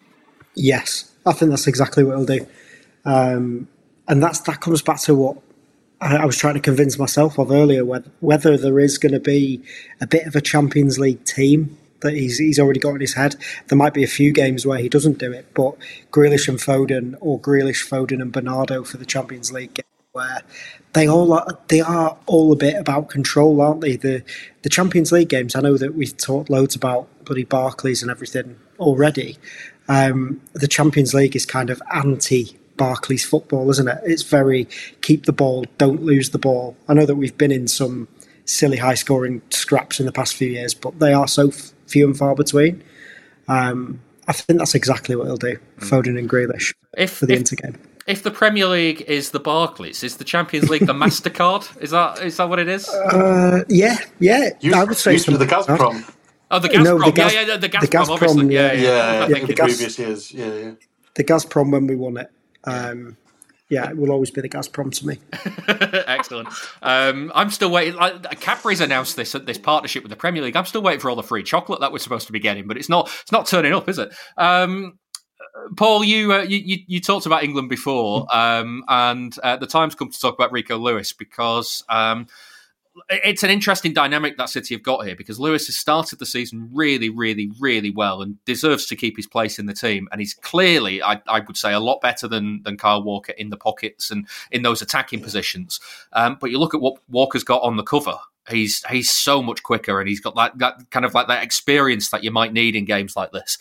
Yes, I think that's exactly what he'll do. Um, and that's that comes back to what I, I was trying to convince myself of earlier, whether, whether there is going to be a bit of a Champions League team that he's he's already got in his head. There might be a few games where he doesn't do it, but Grealish and Foden, or Grealish, Foden and Bernardo for the Champions League game, where they all are, they are all a bit about control, aren't they? The the Champions League games, I know that we've talked loads about bloody Barclays and everything already. Um, the Champions League is kind of anti-Barclays football, isn't it? It's very keep the ball, don't lose the ball. I know that we've been in some silly high-scoring scraps in the past few years, but they are so f- few and far between. Um, I think that's exactly what he'll do, Foden and Grealish if, for the if, Inter game. If the Premier League is the Barclays, is the Champions League the MasterCard? Is that is that what it is? Uh, yeah, yeah. Used, I would say used to be the Gazprom. Oh, the Gazprom, no, the Gaz- yeah, yeah, the Gazprom, the Gazprom obviously, yeah, yeah, yeah. yeah I yeah, think the in Gaz- previous years, yeah, yeah. The Gazprom when we won it. Um, yeah, it will always be the Gazprom to me. Excellent. Um, I'm still waiting. Like, Cadbury's announced this this partnership with the Premier League. I'm still waiting for all the free chocolate that we're supposed to be getting, but it's not it's not turning up, is it? Um, Paul, you, uh, you you you talked about England before, um, and uh, the time's come to talk about Rico Lewis because. Um, It's an interesting dynamic that City have got here because Lewis has started the season really, really, really well and deserves to keep his place in the team. And he's clearly, I, I would say, a lot better than than Kyle Walker in the pockets and in those attacking positions. Um, but you look at what Walker's got on the cover. He's he's so much quicker and he's got that, that kind of like that experience that you might need in games like this.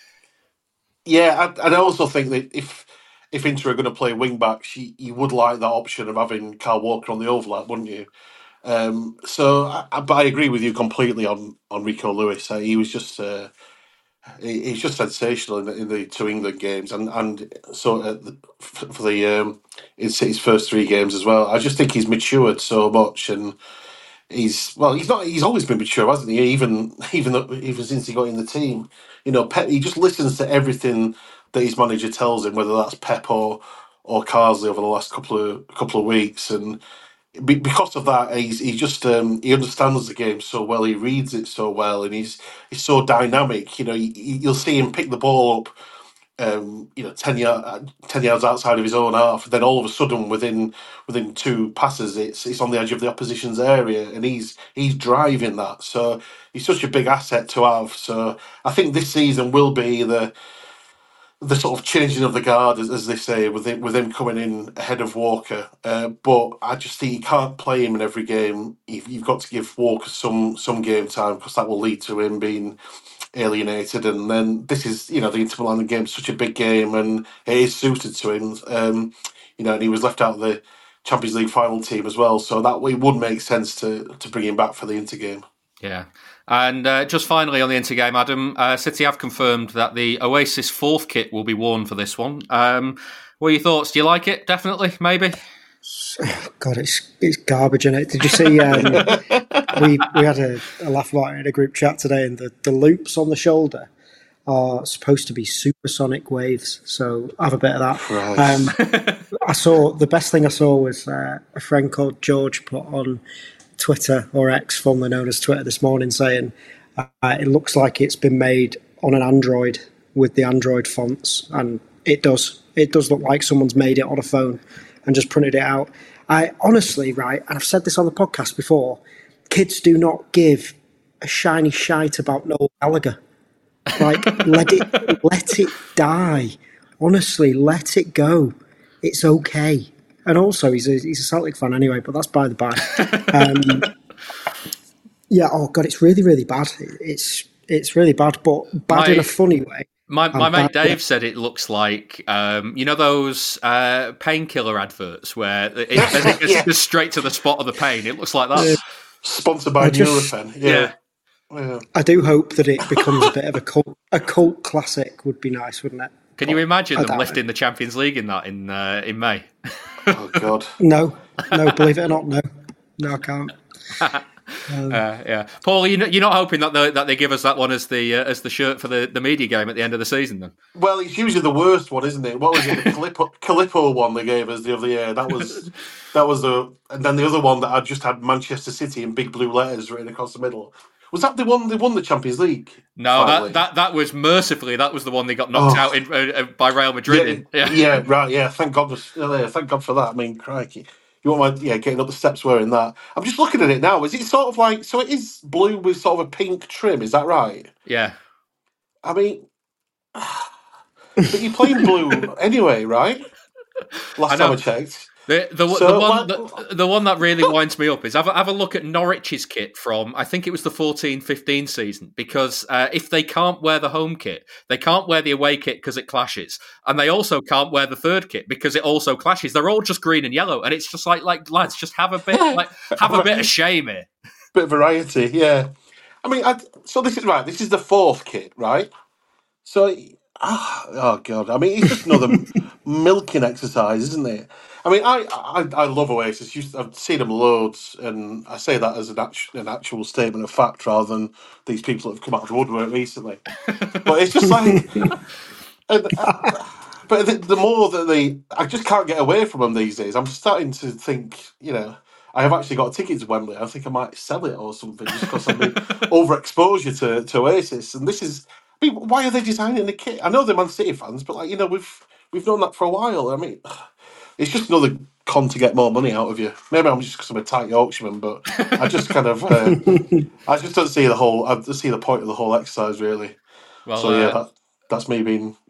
Yeah, I, I also think that if if Inter are going to play wing backs, you, you would like that option of having Kyle Walker on the overlap, wouldn't you? Um, so, I, but I agree with you completely on, on Rico Lewis. Uh, he was just, uh, He's just sensational in the, in the two England games, and and so uh, for the um, in City's first three games as well. I just think he's matured so much, and he's well, he's not. He's always been mature, hasn't he? Even even though, even since he got in the team, you know, Pep. He just listens to everything that his manager tells him, whether that's Pep or or Carsley over the last couple of couple of weeks, and be- because of that, he's he just um, he understands the game so well. He reads it so well, and he's he's so dynamic. You know, you, you'll see him pick the ball up, um, you know, ten yard, ten yards outside of his own half. And then all of a sudden, within within two passes, it's it's on the edge of the opposition's area, and he's he's driving that. So he's such a big asset to have. So I think this season will be the the sort of changing of the guard, as, as they say, with him, with him coming in ahead of Walker. Uh, but I just think you can't play him in every game. You've, you've got to give Walker some some game time, because that will lead to him being alienated. And then this is, you know, the Inter Milan game is such a big game, and it is suited to him. Um, you know, and he was left out of the Champions League final team as well, so that it would make sense to to bring him back for the Inter game. Yeah. And uh, just finally on the Inter game, Adam, uh, City have confirmed that the Oasis fourth kit will be worn for this one. Um, what are your thoughts? Do you like it? Definitely? Maybe? God, it's it's garbage in it. Did you see? Um, we we had a, a laugh about it in a group chat today, and the, the loops on the shoulder are supposed to be supersonic waves. So have a bit of that. Um, I saw the best thing I saw was uh, a friend called George put on Twitter, or X, formerly known as Twitter, this morning, saying uh, it looks like it's been made on an Android with the Android fonts, and it does. It does look like someone's made it on a phone and just printed it out. I honestly, right, and I've said this on the podcast before, kids do not give a shiny shite about Noel Gallagher. Like, let it, let it die. Honestly, let it go. It's okay. And also, he's a, he's a Celtic fan anyway, but that's by the by. Um, yeah, oh God, it's really, really bad. It's it's really bad, but bad my, in a funny way. My my mate bad, Dave yeah. said it looks like, um, you know, those uh, painkiller adverts where it, it gets yeah. straight to the spot of the pain. It looks like that. Yeah. Sponsored by Nurofen. Yeah. yeah. yeah. I do hope that it becomes a bit of a cult, a cult classic. Would be nice, wouldn't it? Can you imagine them lifting know. the Champions League in that in uh, in May? Oh God! No, no, believe it or not, no, no, I can't. Um, uh, yeah, Paul, you you're not hoping that they, that they give us that one as the uh, as the shirt for the, the media game at the end of the season, then? Well, it's usually the worst one, isn't it? What was it? The Calippo, Calippo one they gave us the other year. That was that was the, and then the other one that I just had Manchester City in big blue letters written across the middle. Was that the one they won the Champions League? No, that, that that was mercifully that was the one they got knocked oh. out in, uh, by Real Madrid. Yeah, in. yeah. yeah, right. Yeah, thank God. For, thank God for that. I mean, crikey, you want my yeah getting up the steps wearing that? I'm just looking at it now. Is it sort of like so? It is blue with sort of a pink trim. Is that right? Yeah. I mean, but you're playing blue anyway, right? Last I time I checked. The the, so, the one the, the one that really winds me up is have a, have a look at Norwich's kit from I think it was the fourteen fifteen season, because uh, if they can't wear the home kit, they can't wear the away kit because it clashes, and they also can't wear the third kit because it also clashes. They're all just green and yellow, and it's just like like lads, just have a bit like have a bit of shame here, bit of variety, yeah. I mean, I, so this is right. This is the fourth kit, right? So. Oh, oh God! I mean, it's just another milking exercise, isn't it? I mean, I I, I love Oasis. I've seen them loads, and I say that as an actual, an actual statement of fact rather than these people that have come out of the woodwork recently. But it's just like, and, uh, but the, the more that they, I just can't get away from them these days. I'm starting to think, you know, I have actually got a ticket to Wembley. I think I might sell it or something just because I'm overexposure to to Oasis, and this is. I mean, why are they designing the kit? I know they're Man City fans, but like you know, we've we've known that for a while. I mean, it's just another con to get more money out of you. Maybe I'm just because I'm a tight Yorkshireman, but I just kind of, uh, I just don't see the whole. I don't see the point of the whole exercise really. Well, so yeah, uh, that, that's me being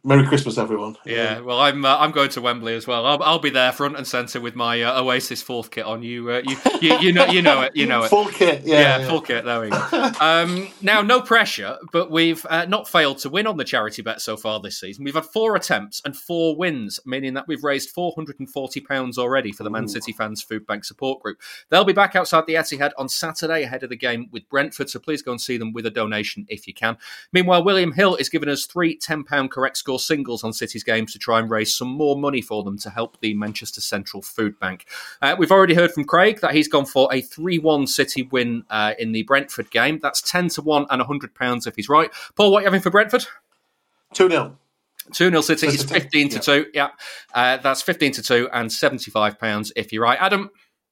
Merry Christmas, everyone. Yeah, well, I'm uh, I'm going to Wembley as well. I'll, I'll be there front and centre with my uh, Oasis fourth kit on. You, uh, you, you, you know, you know it, you know it. Full kit, yeah, yeah, yeah. full kit. There we go. Um, now, no pressure, but we've uh, not failed to win on the charity bet so far this season. We've had four attempts and four wins, meaning that we've raised four hundred and forty pounds already for the Man City Fans Food Bank Support Group. They'll be back outside the Etihad on Saturday ahead of the game with Brentford, so please go and see them with a donation if you can. Meanwhile, William Hill is giving us three ten pound correct score singles on City's games to try and raise some more money for them to help the Manchester Central Food Bank. Uh, we've already heard from Craig that he's gone for a three one City win uh, in the Brentford game. That's ten to one and one hundred pounds if he's right. Paul, what are you having for Brentford? two nil. two nil City is fifteen to two. Yeah, uh, that's fifteen to two and seventy-five pounds if you're right. Adam?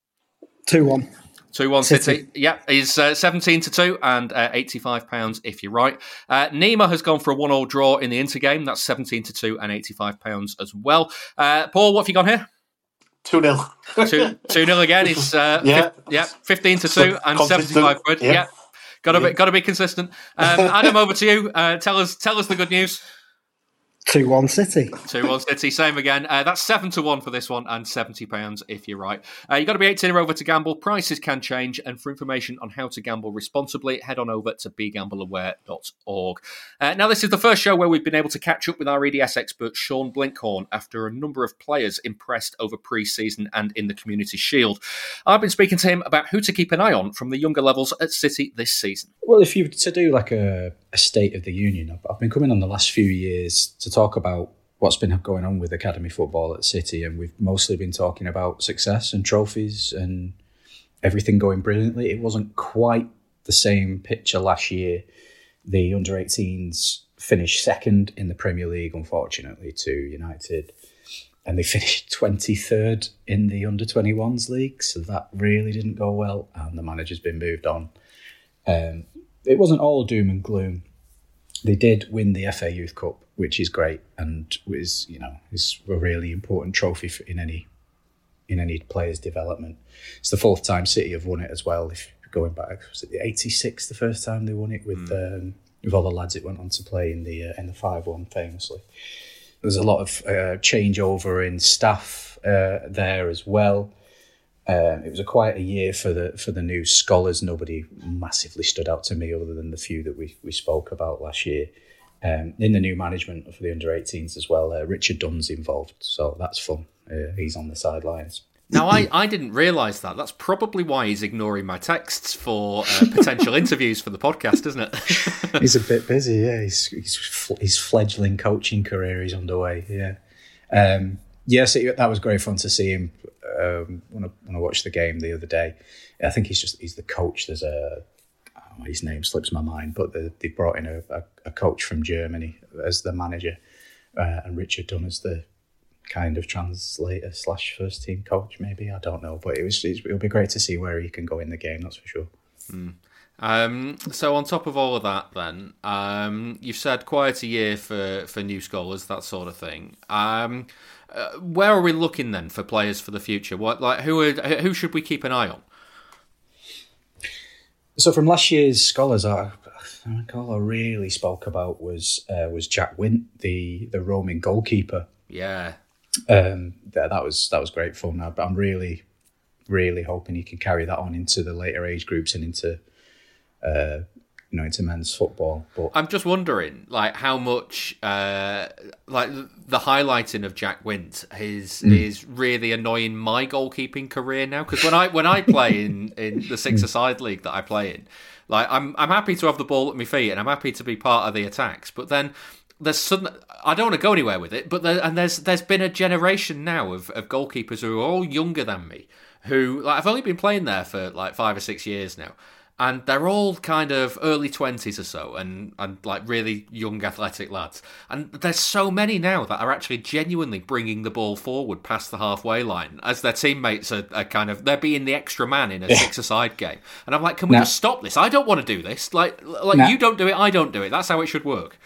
two one. two one City. City. Yeah, he's uh, seventeen to two and uh, eighty-five pounds if you're right. Uh, Nima has gone for a one-all draw in the Inter game. That's seventeen to two and eighty-five pounds as well. Uh, Paul, what have you gone here? two nil. two nil again. It's uh, yeah. Fif- yeah, fifteen to two and seventy-five quid. Yeah. yeah. Got to yeah. be, got to be consistent. Um, Adam, over to you. Uh, tell us, tell us the good news. two one City. two one City, same again. Uh, that's seven to one for this one and seventy pounds if you're right. Uh, you've got to be eighteen or over to gamble. Prices can change. And for information on how to gamble responsibly, head on over to be gamble aware dot org. Uh, now, this is the first show where we've been able to catch up with our E D S expert, Sean Blinkhorn, after a number of players impressed over pre-season and in the Community Shield. I've been speaking to him about who to keep an eye on from the younger levels at City this season. Well, if you were to do like a, a State of the Union, I've, I've been coming on the last few years to talk about what's been going on with academy football at City, and we've mostly been talking about success and trophies and everything going brilliantly. It wasn't quite the same picture last year. The under eighteens finished second in the Premier League, unfortunately, to United, and they finished twenty-third in the under twenty-ones league, so that really didn't go well, and the manager's been moved on. Um, it wasn't all doom and gloom. They did win the F A Youth Cup, which is great, and was, you know, is a really important trophy for, in any in any player's development. It's the fourth time City have won it as well. If going back, was it the eighty-six the first time they won it with mm. um, with all the lads it went on to play in the uh, in the five one famously. There's a lot of uh, changeover in staff uh, there as well. Um, it was a quieter year for the for the new scholars. Nobody massively stood out to me other than the few that we we spoke about last year. Um, in the new management for the under eighteens as well, uh, Richard Dunn's involved, so that's fun. Uh, he's on the sidelines. Now, I, I didn't realise that. That's probably why he's ignoring my texts for uh, potential interviews for the podcast, isn't it? He's a bit busy, yeah. He's, he's, his fledgling coaching career is underway, yeah. Um, yes, it, that was great fun to see him um, when, I, when I watched the game the other day. I think he's just he's the coach. There's a... Oh, his name slips my mind, but the, they brought in a, a, a coach from Germany as the manager, uh, and Richard Dunn as the kind of translator slash first team coach, maybe. I don't know, but it was it'll be great to see where he can go in the game, that's for sure. Mm. Um, so on top of all of that, then um, you've said quite a year for, for new scholars, that sort of thing. Um, uh, where are we looking then for players for the future? What like who are, who should we keep an eye on? So from last year's scholars, I, I all I really spoke about was uh, was Jack Wint, the the roaming goalkeeper. Yeah, um, that, that was that was great fun. I, I'm really, really hoping he can carry that on into the later age groups and into, uh, you know, into men's football. But I'm just wondering, like, how much, uh, like, the highlighting of Jack Wint is mm. is really annoying my goalkeeping career now. Because when I when I play in, in the six-a-side league that I play in, like, I'm I'm happy to have the ball at my feet and I'm happy to be part of the attacks. But then there's sudden, I don't want to go anywhere with it. But there, and there's there's been a generation now of, of goalkeepers who are all younger than me. Who, like, I've only been playing there for like five or six years now. And they're all kind of early twenties or so, and, and like really young athletic lads. And there's so many now that are actually genuinely bringing the ball forward past the halfway line as their teammates are, are kind of, they're being the extra man in a yeah. six-a-side game. And I'm like, can we now, just stop this? I don't want to do this. Like, like now, you don't do it, I don't do it. That's how it should work.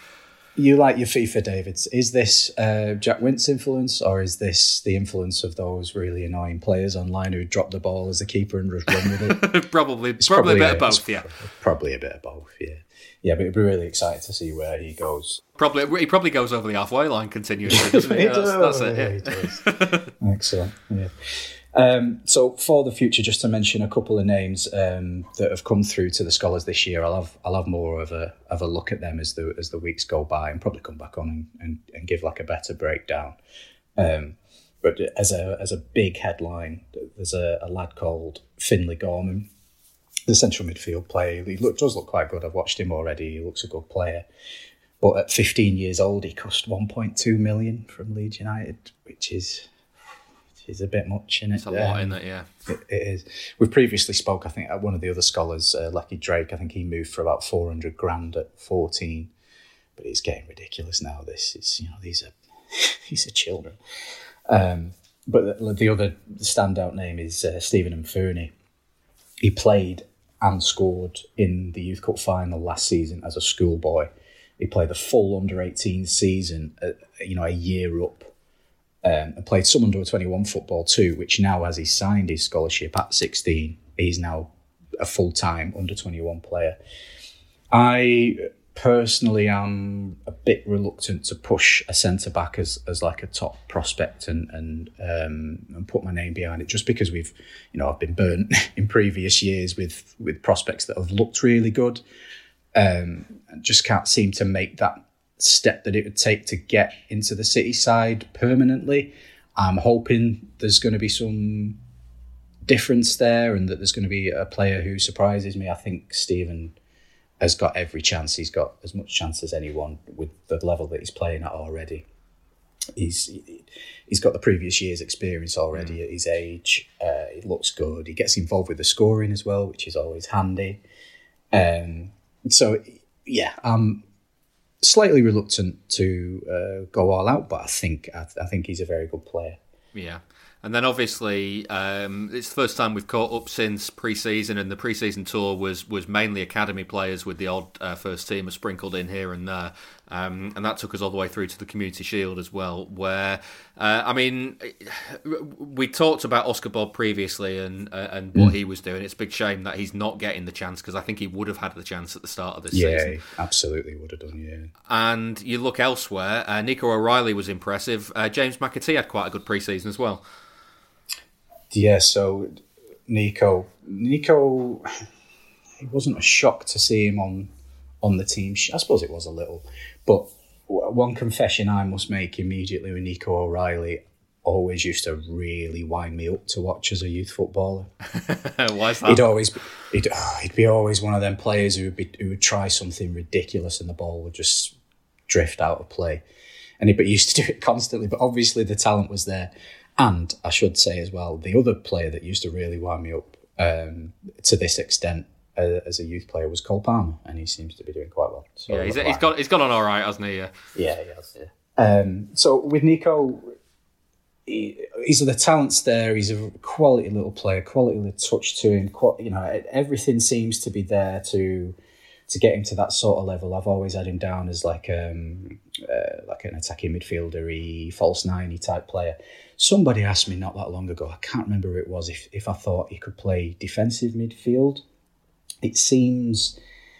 You like your FIFA, David. Is this uh, Jack Wint's influence, or is this the influence of those really annoying players online who drop the ball as a keeper and just run with it? probably, it's probably, probably a bit a, of both, yeah. Probably a bit of both, yeah. Yeah, but it'd be really exciting to see where he goes. Probably, he probably goes over the halfway line continuously, doesn't he? he that's, does, that's it, yeah. yeah. He does. Excellent, yeah. Um, so for the future, just to mention a couple of names um, that have come through to the Scholars this year. I'll have I'll have more of a of a look at them as the as the weeks go by, and probably come back on and, and, and give like a better breakdown. Um, but as a as a big headline, there's a, a lad called Finlay Gorman, the central midfield player. He look, does look quite good. I've watched him already. He looks a good player. But at fifteen years old, he cost one point two million from Leeds United, which is. Is a bit much in it. It's a lot um, in it, yeah. It, it is. We've previously spoke, I think, at one of the other scholars, uh, Lecky Drake. I think he moved for about four hundred grand at fourteen, but it's getting ridiculous now. This is, you know, these are these are children. Um, but the, the other standout name is uh, Stephen Mfuni. He played and scored in the Youth Cup final last season as a schoolboy. He played the full under eighteen season, uh, you know, a year up. Um, and played some under twenty-one football too, which now, as he's signed his scholarship at sixteen, he's now a full-time under twenty-one player. I personally am a bit reluctant to push a centre-back as, as like a top prospect and and um, and put my name behind it, just because we've, you know, I've been burnt in previous years with, with prospects that have looked really good. Um, and just can't seem to make that step that it would take to get into the City side permanently. I'm hoping there's going to be some difference there and that there's going to be a player who surprises me. I think Stephen has got every chance. He's got as much chance as anyone with the level that he's playing at already. He's he's got the previous year's experience already mm. at his age. Uh, he looks good. He gets involved with the scoring as well, which is always handy. Um, so yeah, um. Slightly reluctant to uh, go all out, but I think I, I think he's a very good player. Yeah, and then obviously um, it's the first time we've caught up since pre-season, and the pre-season tour was was mainly academy players with the odd uh, first teamer sprinkled in here and there, um, and that took us all the way through to the Community Shield as well. Where uh, I mean, we talked about Oscar Bob previously and uh, and what mm. he was doing. It's a big shame that he's not getting the chance, because I think he would have had the chance at the start of this yeah, season. Yeah, absolutely would have done. Yeah. And you look elsewhere. Uh, Nico O'Reilly was impressive. Uh, James McAtee had quite a good pre-season as well. Yeah, so Nico, Nico, it wasn't a shock to see him on on the team. I suppose it was a little, but one confession I must make immediately with Nico O'Reilly always used to really wind me up to watch as a youth footballer. Why is that? He'd always, he'd, oh, he'd be always one of them players who would be who would try something ridiculous and the ball would just drift out of play, and he but he used to do it constantly. But obviously the talent was there. And I should say as well, the other player that used to really wind me up um, to this extent uh, as a youth player was Cole Palmer, and he seems to be doing quite well. So yeah, he's, he's got he's got on all right, hasn't he? Yeah, yeah, he has. Yeah. Um, so with Nico, he, he's the talents there. He's a quality little player, quality little touch to him. You know, everything seems to be there to to get him to that sort of level. I've always had him down as like um, uh, like an attacking midfielder-y, false nine-y type player. Somebody asked me not that long ago, I can't remember who it was, if, if I thought he could play defensive midfield. It seems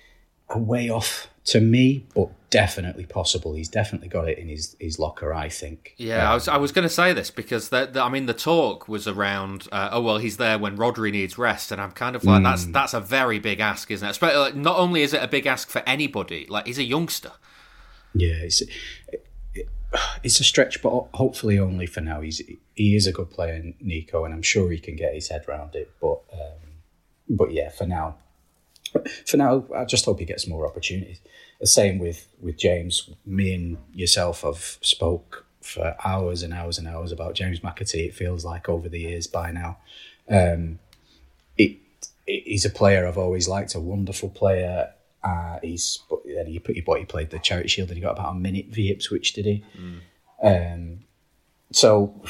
a way off to me, but definitely possible. He's definitely got it in his, his locker, I think. Yeah, um, I was I was going to say this because the, the, I mean the talk was around. Uh, oh well, he's there when Rodri needs rest, and I'm kind of like mm. that's that's a very big ask, isn't it? Especially, like, not only is it a big ask for anybody, like he's a youngster. Yeah, it's it, it's a stretch, but hopefully only for now. He's he is a good player, Nico, and I'm sure he can get his head around it. But um, but yeah, for now. For now, I just hope he gets more opportunities. The same with, with James. Me and yourself have spoke for hours and hours and hours about James McAtee. It feels like over the years by now. Um, it, it he's a player I've always liked, a wonderful player. Uh, he's then he, he, he played the Charity Shield and he got about a minute v Ipswich, did he? Mm. Um, so,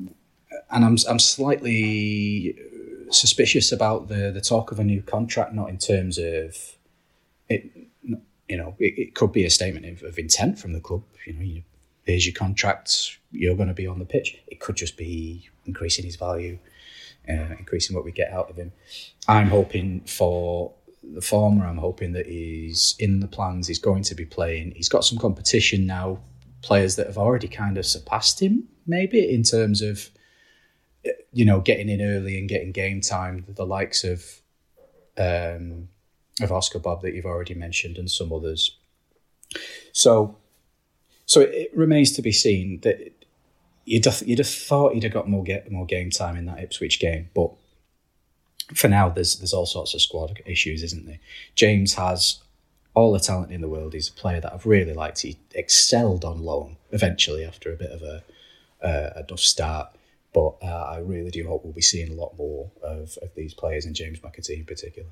and I'm I'm slightly suspicious about the, the talk of a new contract, not in terms of it, you know, it, it could be a statement of, of intent from the club. You know, you, here's your contract, you're going to be on the pitch. It could just be increasing his value, uh, increasing what we get out of him. I'm hoping for the former. I'm hoping that he's in the plans. He's going to be playing. He's got some competition now, players that have already kind of surpassed him, maybe, in terms of, you know, getting in early and getting game time, the likes of um, of Oscar Bob that you've already mentioned and some others. So so it remains to be seen that you'd have, you'd have thought he'd have got more get, more game time in that Ipswich game, but for now there's there's all sorts of squad issues, isn't there? James has all the talent in the world. He's a player that I've really liked. He excelled on loan eventually after a bit of a uh, a tough start. But uh, I really do hope we'll be seeing a lot more of, of these players, and James McAtee in particular.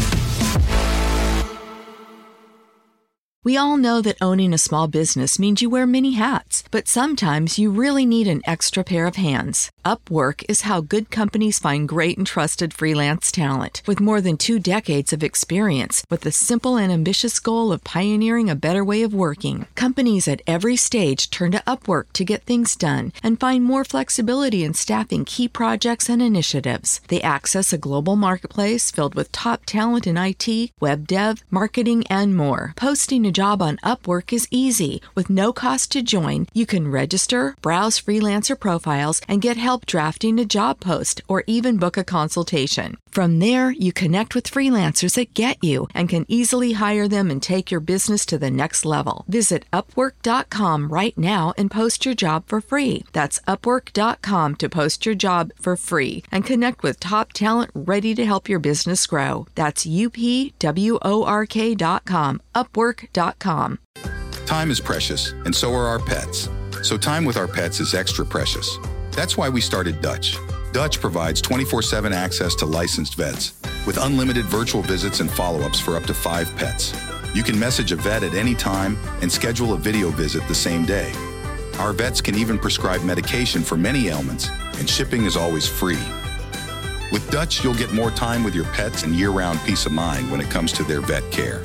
We all know that owning a small business means you wear many hats, but sometimes you really need an extra pair of hands. Upwork is how good companies find great and trusted freelance talent. With more than two decades of experience, with the simple and ambitious goal of pioneering a better way of working, companies at every stage turn to Upwork to get things done and find more flexibility in staffing key projects and initiatives. They access a global marketplace filled with top talent in I T, web dev, marketing, and more. Posting a job on Upwork is easy. With no cost to join, you can register, browse freelancer profiles, and get help drafting a job post or even book a consultation. From there, you connect with freelancers that get you and can easily hire them and take your business to the next level. Visit upwork dot com right now and post your job for free. That's upwork dot com to post your job for free and connect with top talent ready to help your business grow. That's U P W O R K dot com, upwork dot com. Time is precious, and so are our pets. So time with our pets is extra precious. That's why we started Dutch. Dutch provides twenty-four seven access to licensed vets with unlimited virtual visits and follow-ups for up to five pets. You can message a vet at any time and schedule a video visit the same day. Our vets can even prescribe medication for many ailments, and shipping is always free. With Dutch, you'll get more time with your pets and year-round peace of mind when it comes to their vet care.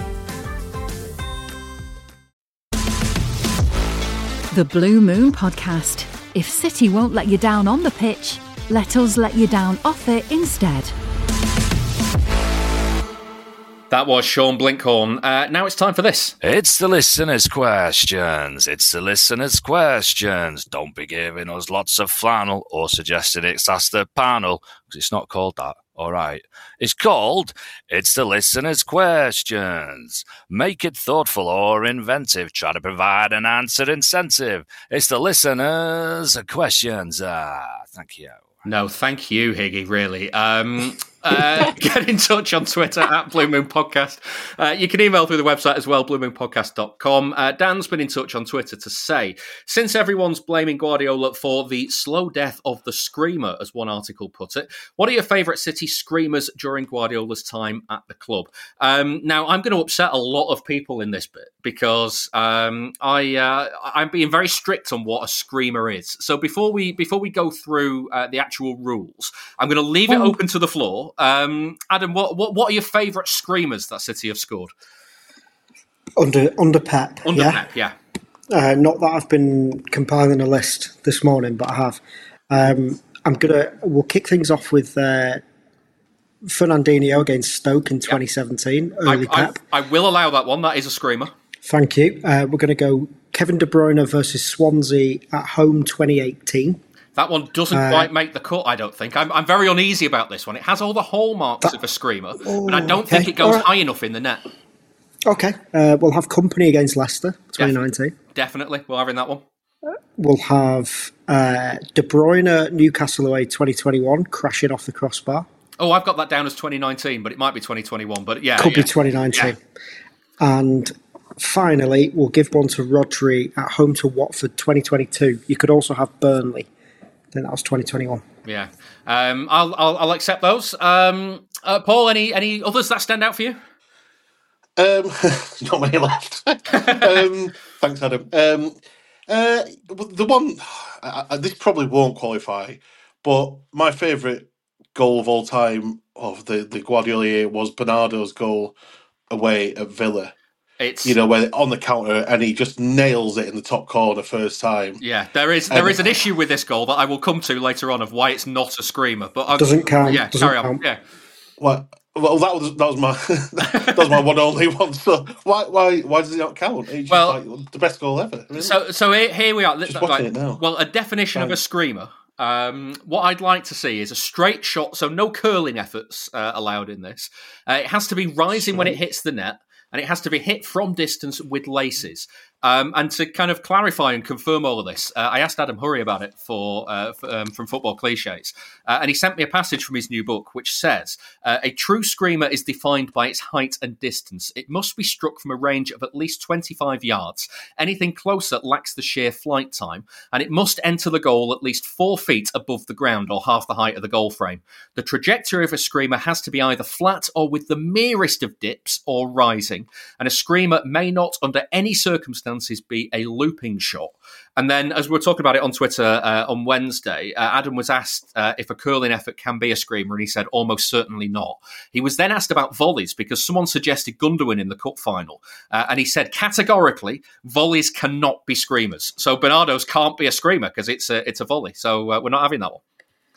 The Blue Moon Podcast. If City won't let you down on the pitch, let us let you down off it instead. That was Sean Blinkhorn. Uh, now it's time for this. It's the listeners' questions. It's the listeners' questions. Don't be giving us lots of flannel or suggesting it's Ask the Panel, because it's not called that. All right. It's called It's the Listeners' Questions. Make it thoughtful or inventive. Try to provide an answer incentive. It's the listeners' questions. Ah, thank you. No, thank you, Higgy, really. Um, uh, get in touch on Twitter at Blue Moon Podcast. Uh, you can email through the website as well, blue moon podcast dot com. Uh, Dan's been in touch on Twitter to say, since everyone's blaming Guardiola for the slow death of the screamer, as one article put it, what are your favourite City screamers during Guardiola's time at the club? Um, now, I'm going to upset a lot of people in this bit because um, I, uh, I'm being very strict on what a screamer is. So before we before we go through uh, the actual rules, I'm going to leave it open to the floor. Um, Adam, what, what what are your favourite screamers that City have scored? Under under Pep, Under yeah? Pep, yeah. Uh, not that I've been compiling a list this morning, but I have. Um, I'm gonna. We'll kick things off with uh, Fernandinho against Stoke in twenty seventeen. Yep. Early I, Pep. I, I will allow that one. That is a screamer. Thank you. Uh, we're going to go Kevin De Bruyne versus Swansea at home twenty eighteen. That one doesn't uh, quite make the cut, I don't think. I'm, I'm very uneasy about this one. It has all the hallmarks that, of a screamer, oh, but I don't okay. think it goes right. high enough in the net. Okay. Uh, we'll have Company against Leicester, twenty nineteen. Def- definitely. We'll have in that one. We'll have uh, De Bruyne, Newcastle away, twenty twenty-one, crashing off the crossbar. Oh, I've got that down as twenty nineteen, but it might be twenty twenty-one. But yeah, Could yeah. be twenty nineteen. Yeah. And finally, we'll give one to Rodri at home to Watford, twenty twenty-two. You could also have Burnley. I think that was twenty twenty-one. Yeah, um, I'll, I'll I'll accept those. Um, uh, Paul, any any others that stand out for you? Um, not many left. um, thanks, Adam. Um, uh, the one I, I, this probably won't qualify, but my favourite goal of all time of the the Guardiola year was Bernardo's goal away at Villa. It's you know where on the counter and he just nails it in the top corner first time. Yeah, there is there and, is an issue with this goal that I will come to later on of why it's not a screamer. But I'll, doesn't count. Yeah, doesn't carry count. on. Yeah. Well, well, that was that was my that was my one only one. So why why why does it not count? It's well, just like the best goal ever. Really. So so here, here we are. Just like, watching it now. Well, a definition Fine. of a screamer. Um, what I'd like to see is a straight shot, so no curling efforts uh, allowed in this. Uh, it has to be rising when it hits the net, and it has to be hit from distance with laces. Um, and to kind of clarify and confirm all of this, uh, I asked Adam Hurrey about it for, uh, for um, from Football Clichés, uh, and he sent me a passage from his new book which says, uh, a true screamer is defined by its height and distance. It must be struck from a range of at least twenty-five yards. Anything closer lacks the sheer flight time, and it must enter the goal at least four feet above the ground or half the height of the goal frame. The trajectory of a screamer has to be either flat or with the merest of dips or rising, and a screamer may not, under any circumstance, be a looping shot. And then, as we were talking about it on Twitter uh, on Wednesday, uh, Adam was asked uh, if a curling effort can be a screamer, and he said almost certainly not. He was then asked about volleys because someone suggested Gundogan in the cup final, uh, and he said categorically volleys cannot be screamers. So Bernardo's can't be a screamer because it's a it's a volley. So uh, we're not having that one.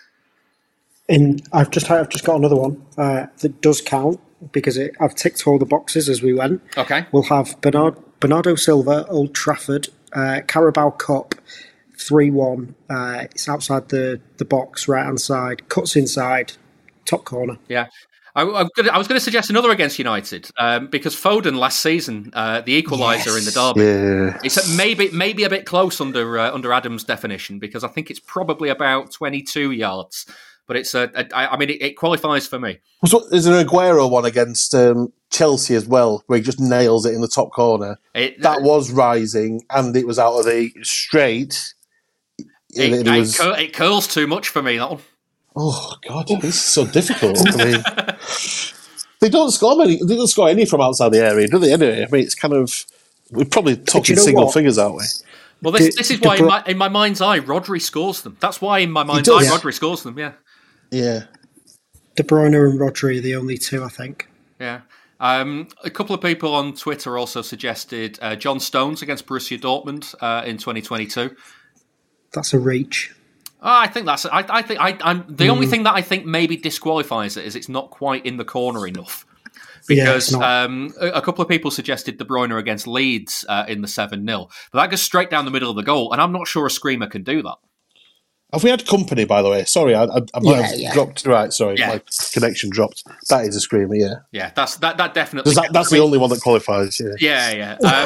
And I've just I've just got another one uh, that does count because it, I've ticked all the boxes as we went. Okay, we'll have Bernard. Bernardo Silva, Old Trafford, uh, Carabao Cup, three one. Uh, it's outside the, the box, right-hand side, cuts inside, top corner. Yeah. I, I'm gonna, I was going to suggest another against United um, because Foden last season, uh, the equaliser yes. in the derby. Yeah. It's maybe maybe a bit close under uh, under Adam's definition because I think it's probably about twenty-two yards. But it's a, a I mean, it, it qualifies for me. There's an Aguero one against um, Chelsea as well, where he just nails it in the top corner. It, that was rising, and it was out of the straight. It, it, it, was, it, it curls too much for me, that one. Oh, God, this is so difficult. I mean, they don't score many. They don't score any from outside the area, do they? Anyway, I mean, it's kind of we're probably talking single what? figures, aren't we? Well, this, this is why, in my, in my mind's eye, Rodri scores them. That's why, in my mind's eye, yeah. Rodri scores them. Yeah. Yeah. De Bruyne and Rodri are the only two, I think. Yeah. Um, a couple of people on Twitter also suggested uh, John Stones against Borussia Dortmund uh, in twenty twenty-two. That's a reach. Oh, I think that's. I, I think. I, I'm the mm. only thing that I think maybe disqualifies it is it's not quite in the corner enough. Because yeah, um, a, a couple of people suggested De Bruyne against Leeds uh, in the seven nil, but that goes straight down the middle of the goal, and I'm not sure a screamer can do that. Have we had company, by the way? Sorry, I, I, I might yeah, have yeah. dropped. Right, sorry, yeah. my connection dropped. That is a screamer, yeah. Yeah, that's that. That definitely. That, that's the only one that qualifies. Yeah, yeah, yeah. Uh,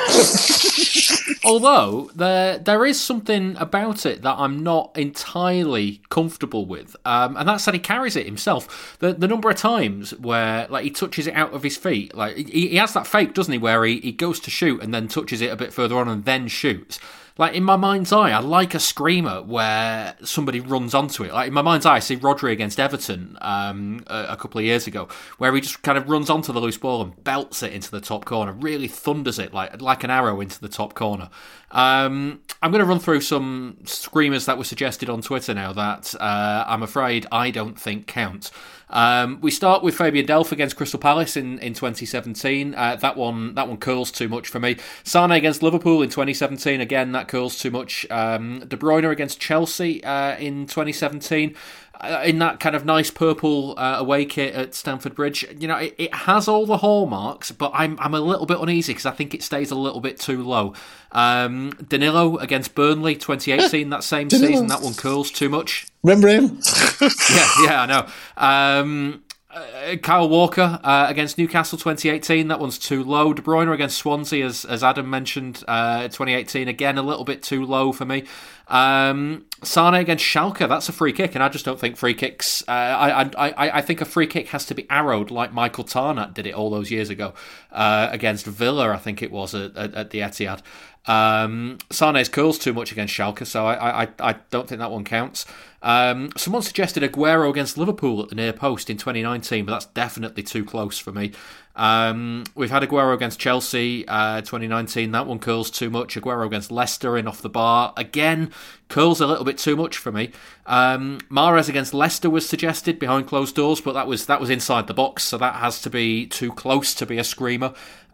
although there there is something about it that I'm not entirely comfortable with, um, and that's that he carries it himself. The the number of times where like he touches it out of his feet, like he, he has that fake, doesn't he, where he, he goes to shoot and then touches it a bit further on and then shoots. Like, in my mind's eye, I like a screamer where somebody runs onto it. Like, in my mind's eye, I see Rodri against Everton um, a, a couple of years ago, where he just kind of runs onto the loose ball and belts it into the top corner, really thunders it like like an arrow into the top corner. Um, I'm going to run through some screamers that were suggested on Twitter now that uh, I'm afraid I don't think count. Um, we start with Fabian Delph against Crystal Palace in, in twenty seventeen. Uh, that one that one curls too much for me. Sane against Liverpool in twenty seventeen. Again, that curls too much. Um, De Bruyne against Chelsea uh, in twenty seventeen. Uh, in that kind of nice purple uh, away kit at Stamford Bridge. You know, it, it has all the hallmarks, but I'm I'm a little bit uneasy because I think it stays a little bit too low. Um, Danilo against Burnley twenty eighteen, that same Danilo. season, that one curls too much. Remember him? yeah, yeah, I know. Um, uh, Kyle Walker uh, against Newcastle twenty eighteen, that one's too low. De Bruyne against Swansea, as as Adam mentioned, uh, twenty eighteen, again a little bit too low for me. Um, Sane against Schalke, that's a free kick, and I just don't think free kicks. Uh, I, I I think a free kick has to be arrowed like Michael Tarnat did it all those years ago uh, against Villa, I think it was at, at, at the Etihad. Um, Sane's curls too much against Schalke, so I I, I don't think that one counts. Um, someone suggested Aguero against Liverpool at the near post in twenty nineteen, but that's definitely too close for me. Um, we've had Aguero against Chelsea uh, twenty nineteen, that one curls too much. Aguero against Leicester in off the bar, again, curls a little bit too much for me. Um, Mahrez against Leicester was suggested behind closed doors, but that was that was inside the box, so that has to be too close to be a screamer.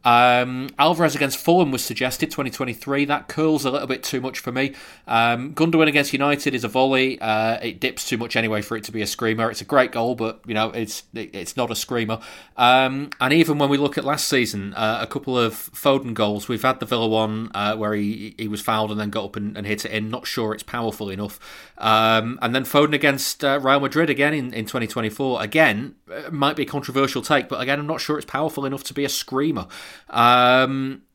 Um, Alvarez against Fulham was suggested, twenty twenty-three. That curls a little bit too much for me. Um, Gundogan against United is a volley. Uh, it dips too much anyway for it to be a screamer. It's a great goal, but you know it's it, it's not a screamer. Um, and even when we look at last season, uh, a couple of Foden goals, we've had the Villa one uh, where he he was fouled and then got up and, and hit it in. Not sure it's powerful enough. Um, and then Foden against uh, Real Madrid again in, in twenty twenty-four. Again, it might be a controversial take, but again, I'm not sure it's powerful enough to be a screamer. Um,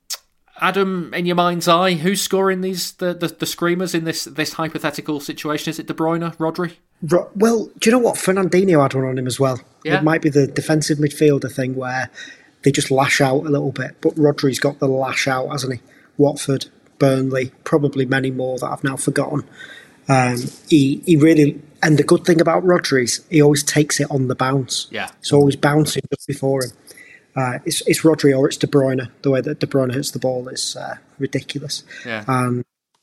Adam, in your mind's eye, who's scoring these the, the, the screamers in this this hypothetical situation? Is it De Bruyne, Rodri? Ro- well, do you know what? Fernandinho had one on him as well. Yeah. It might be the defensive midfielder thing where they just lash out a little bit, but Rodri's got the lash out, hasn't he? Watford, Burnley, probably many more that I've now forgotten. Um, he he really, and the good thing about Rodri is he always takes it on the bounce. Yeah, it's always bouncing just before him. Uh, it's it's Rodri or it's De Bruyne. The way that De Bruyne hits the ball is uh, ridiculous. Yeah. And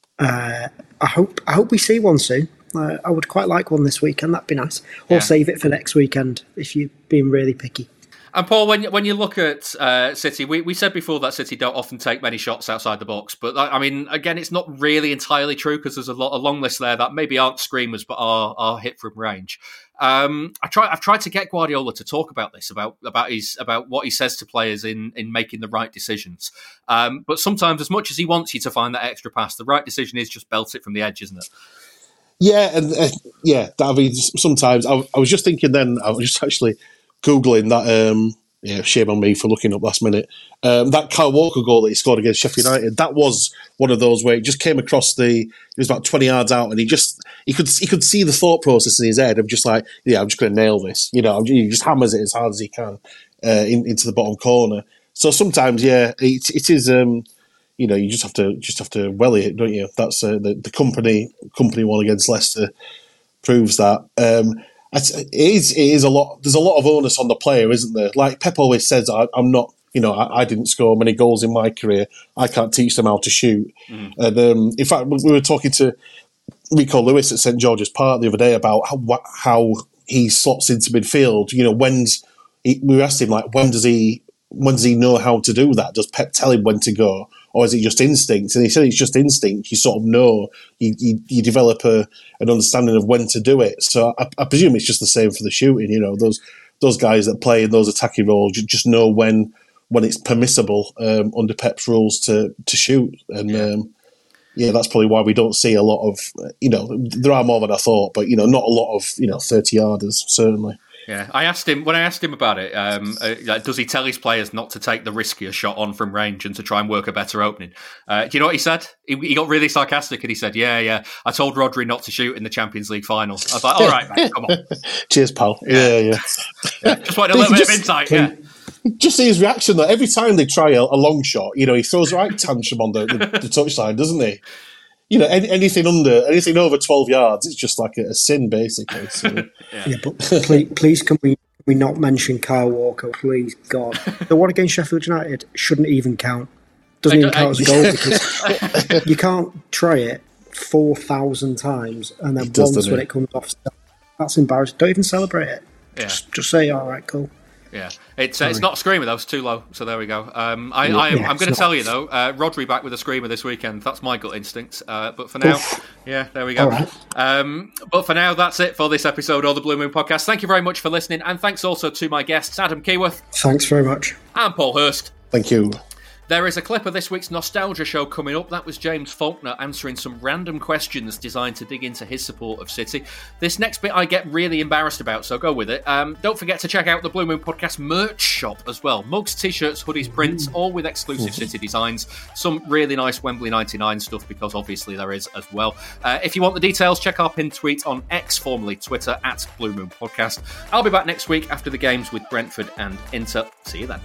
uh, I hope I hope we see one soon. Uh, I would quite like one this weekend. That'd be nice. Or Yeah. save it for next weekend if you're being really picky. And Paul, when when you look at uh, City, we, we said before that City don't often take many shots outside the box. But I mean, again, it's not really entirely true because there's a, lot, a long list there that maybe aren't screamers but are are hit from range. Um, I try. I've tried to get Guardiola to talk about this, about about his about what he says to players in, in making the right decisions. Um, but sometimes, as much as he wants you to find that extra pass, the right decision is just belt it from the edge, isn't it? Yeah, and uh, yeah, I mean, sometimes I, I was just thinking. Then I was just actually Googling that. Um, yeah, shame on me for looking up last minute. Um, that Kyle Walker goal that he scored against Sheffield United, that was one of those where it just came across the. It was about twenty yards out, and he just he could he could see the thought process in his head of just like, yeah, I'm just going to nail this. You know, he just hammers it as hard as he can uh, in, into the bottom corner. So sometimes, yeah, it, it is. Um, you know, you just have to just have to welly it, don't you? That's uh, the the company company one against Leicester proves that. Um, It is, it is a lot. There's a lot of onus on the player, isn't there? Like Pep always says, I, I'm not, you know, I, I didn't score many goals in my career. I can't teach them how to shoot. Mm. And um, in fact, we were talking to Rico Lewis at St George's Park the other day about how, how he slots into midfield. You know, when's he, we asked him like, when does he, when does he know how to do that? Does Pep tell him when to go, or is it just instinct? And he said it's just instinct. You sort of know. You you, you develop a, an understanding of when to do it. So I, I presume it's just the same for the shooting. You know, those those guys that play in those attacking roles just know when when it's permissible um, under Pep's rules to to shoot. And yeah. Um, yeah, that's probably why we don't see a lot of. You know, there are more than I thought, but you know, not a lot of you know thirty yarders certainly. Yeah, I asked him when I asked him about it. Um, uh, like, does he tell his players not to take the riskier shot on from range and to try and work a better opening? Uh, do you know what he said? He, he got really sarcastic and he said, "Yeah, yeah, I told Rodri not to shoot in the Champions League final." I was like, "All right, mate, come on." Cheers, pal. Yeah, yeah. yeah. Just wanted a little bit of insight. Yeah. Just see his reaction though. Every time they try a, a long shot, you know, he throws a right tantrum on the, the, the touchline, doesn't he? You know, any, anything under, anything over twelve yards, it's just like a, a sin, basically. So. yeah. yeah, but please, please, can we we not mention Kyle Walker? Please, God, the one against Sheffield United shouldn't even count. Doesn't even count as a goal because you can't try it four thousand times and then does, once when it? it comes off, that's embarrassing. Don't even celebrate it. Yeah. Just, just say, all right, cool. Yeah, it's uh, it's not a screamer though. It's too low. So there we go. Um, I, I am, yeah, I'm going to tell you though, uh, Rodri back with a screamer this weekend. That's my gut instinct. Uh, but for now, Oof. yeah, there we go. Right. Um, but for now, that's it for this episode of the Blue Moon Podcast. Thank you very much for listening, and thanks also to my guests, Adam Keyworth. Thanks very much. And Paul Hurst. Thank you. There is a clip of this week's Nostalgia Show coming up. That was James Faulkner answering some random questions designed to dig into his support of City. This next bit I get really embarrassed about, so go with it. Um, don't forget to check out the Blue Moon Podcast merch shop as well. Mugs, t-shirts, hoodies, prints, all with exclusive City designs. Some really nice Wembley ninety-nine stuff, because obviously there is as well. Uh, if you want the details, check our pinned tweet on X, formerly Twitter, at Blue Moon Podcast. I'll be back next week after the games with Brentford and Inter. See you then.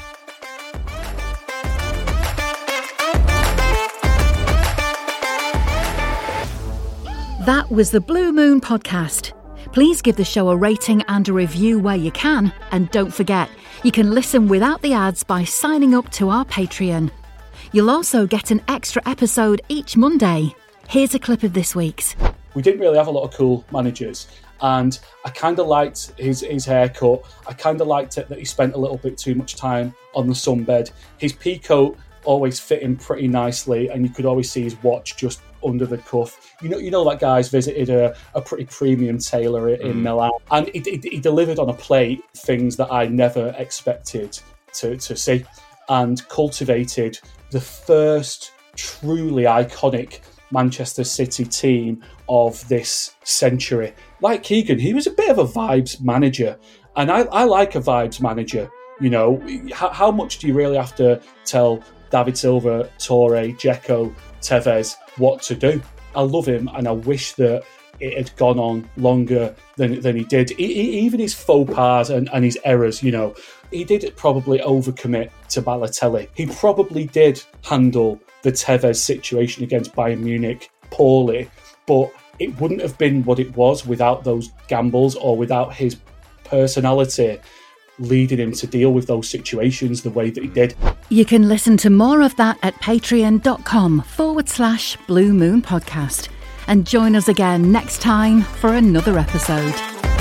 That was the Blue Moon Podcast. Please give the show a rating and a review where you can. And don't forget, you can listen without the ads by signing up to our Patreon. You'll also get an extra episode each Monday. Here's a clip of this week's. We didn't really have a lot of cool managers. And I kind of liked his, his haircut. I kind of liked it that he spent a little bit too much time on the sunbed. His peacoat always fit him pretty nicely, and you could always see his watch just under the cuff. You know, you know that guy's visited a, a pretty premium tailor in mm. Milan, and he, he, he delivered on a plate things that I never expected to, to see, and cultivated the first truly iconic Manchester City team of this century. Like Keegan, he was a bit of a vibes manager, and I, I like a vibes manager. You know, how, how much do you really have to tell David Silva, Toure, Dzeko, Tevez what to do? I love him, and I wish that it had gone on longer than than he did. He, he, even his faux pas and, and his errors, you know, he did probably overcommit to Balotelli. He probably did handle the Tevez situation against Bayern Munich poorly, but it wouldn't have been what it was without those gambles or without his personality leading him to deal with those situations the way that he did. You can listen to more of that at patreon.com forward slash Blue Moon Podcast. And join us again next time for another episode.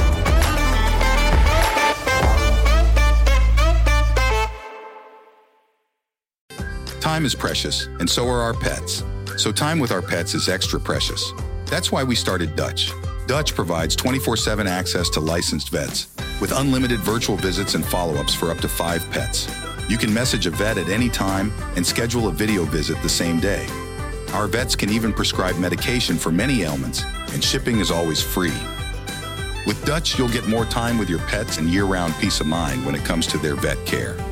Time is precious, and so are our pets. So time with our pets is extra precious. That's why we started Dutch. Dutch provides twenty-four seven access to licensed vets with unlimited virtual visits and follow-ups for up to five pets. You can message a vet at any time and schedule a video visit the same day. Our vets can even prescribe medication for many ailments, and shipping is always free. With Dutch, you'll get more time with your pets and year-round peace of mind when it comes to their vet care.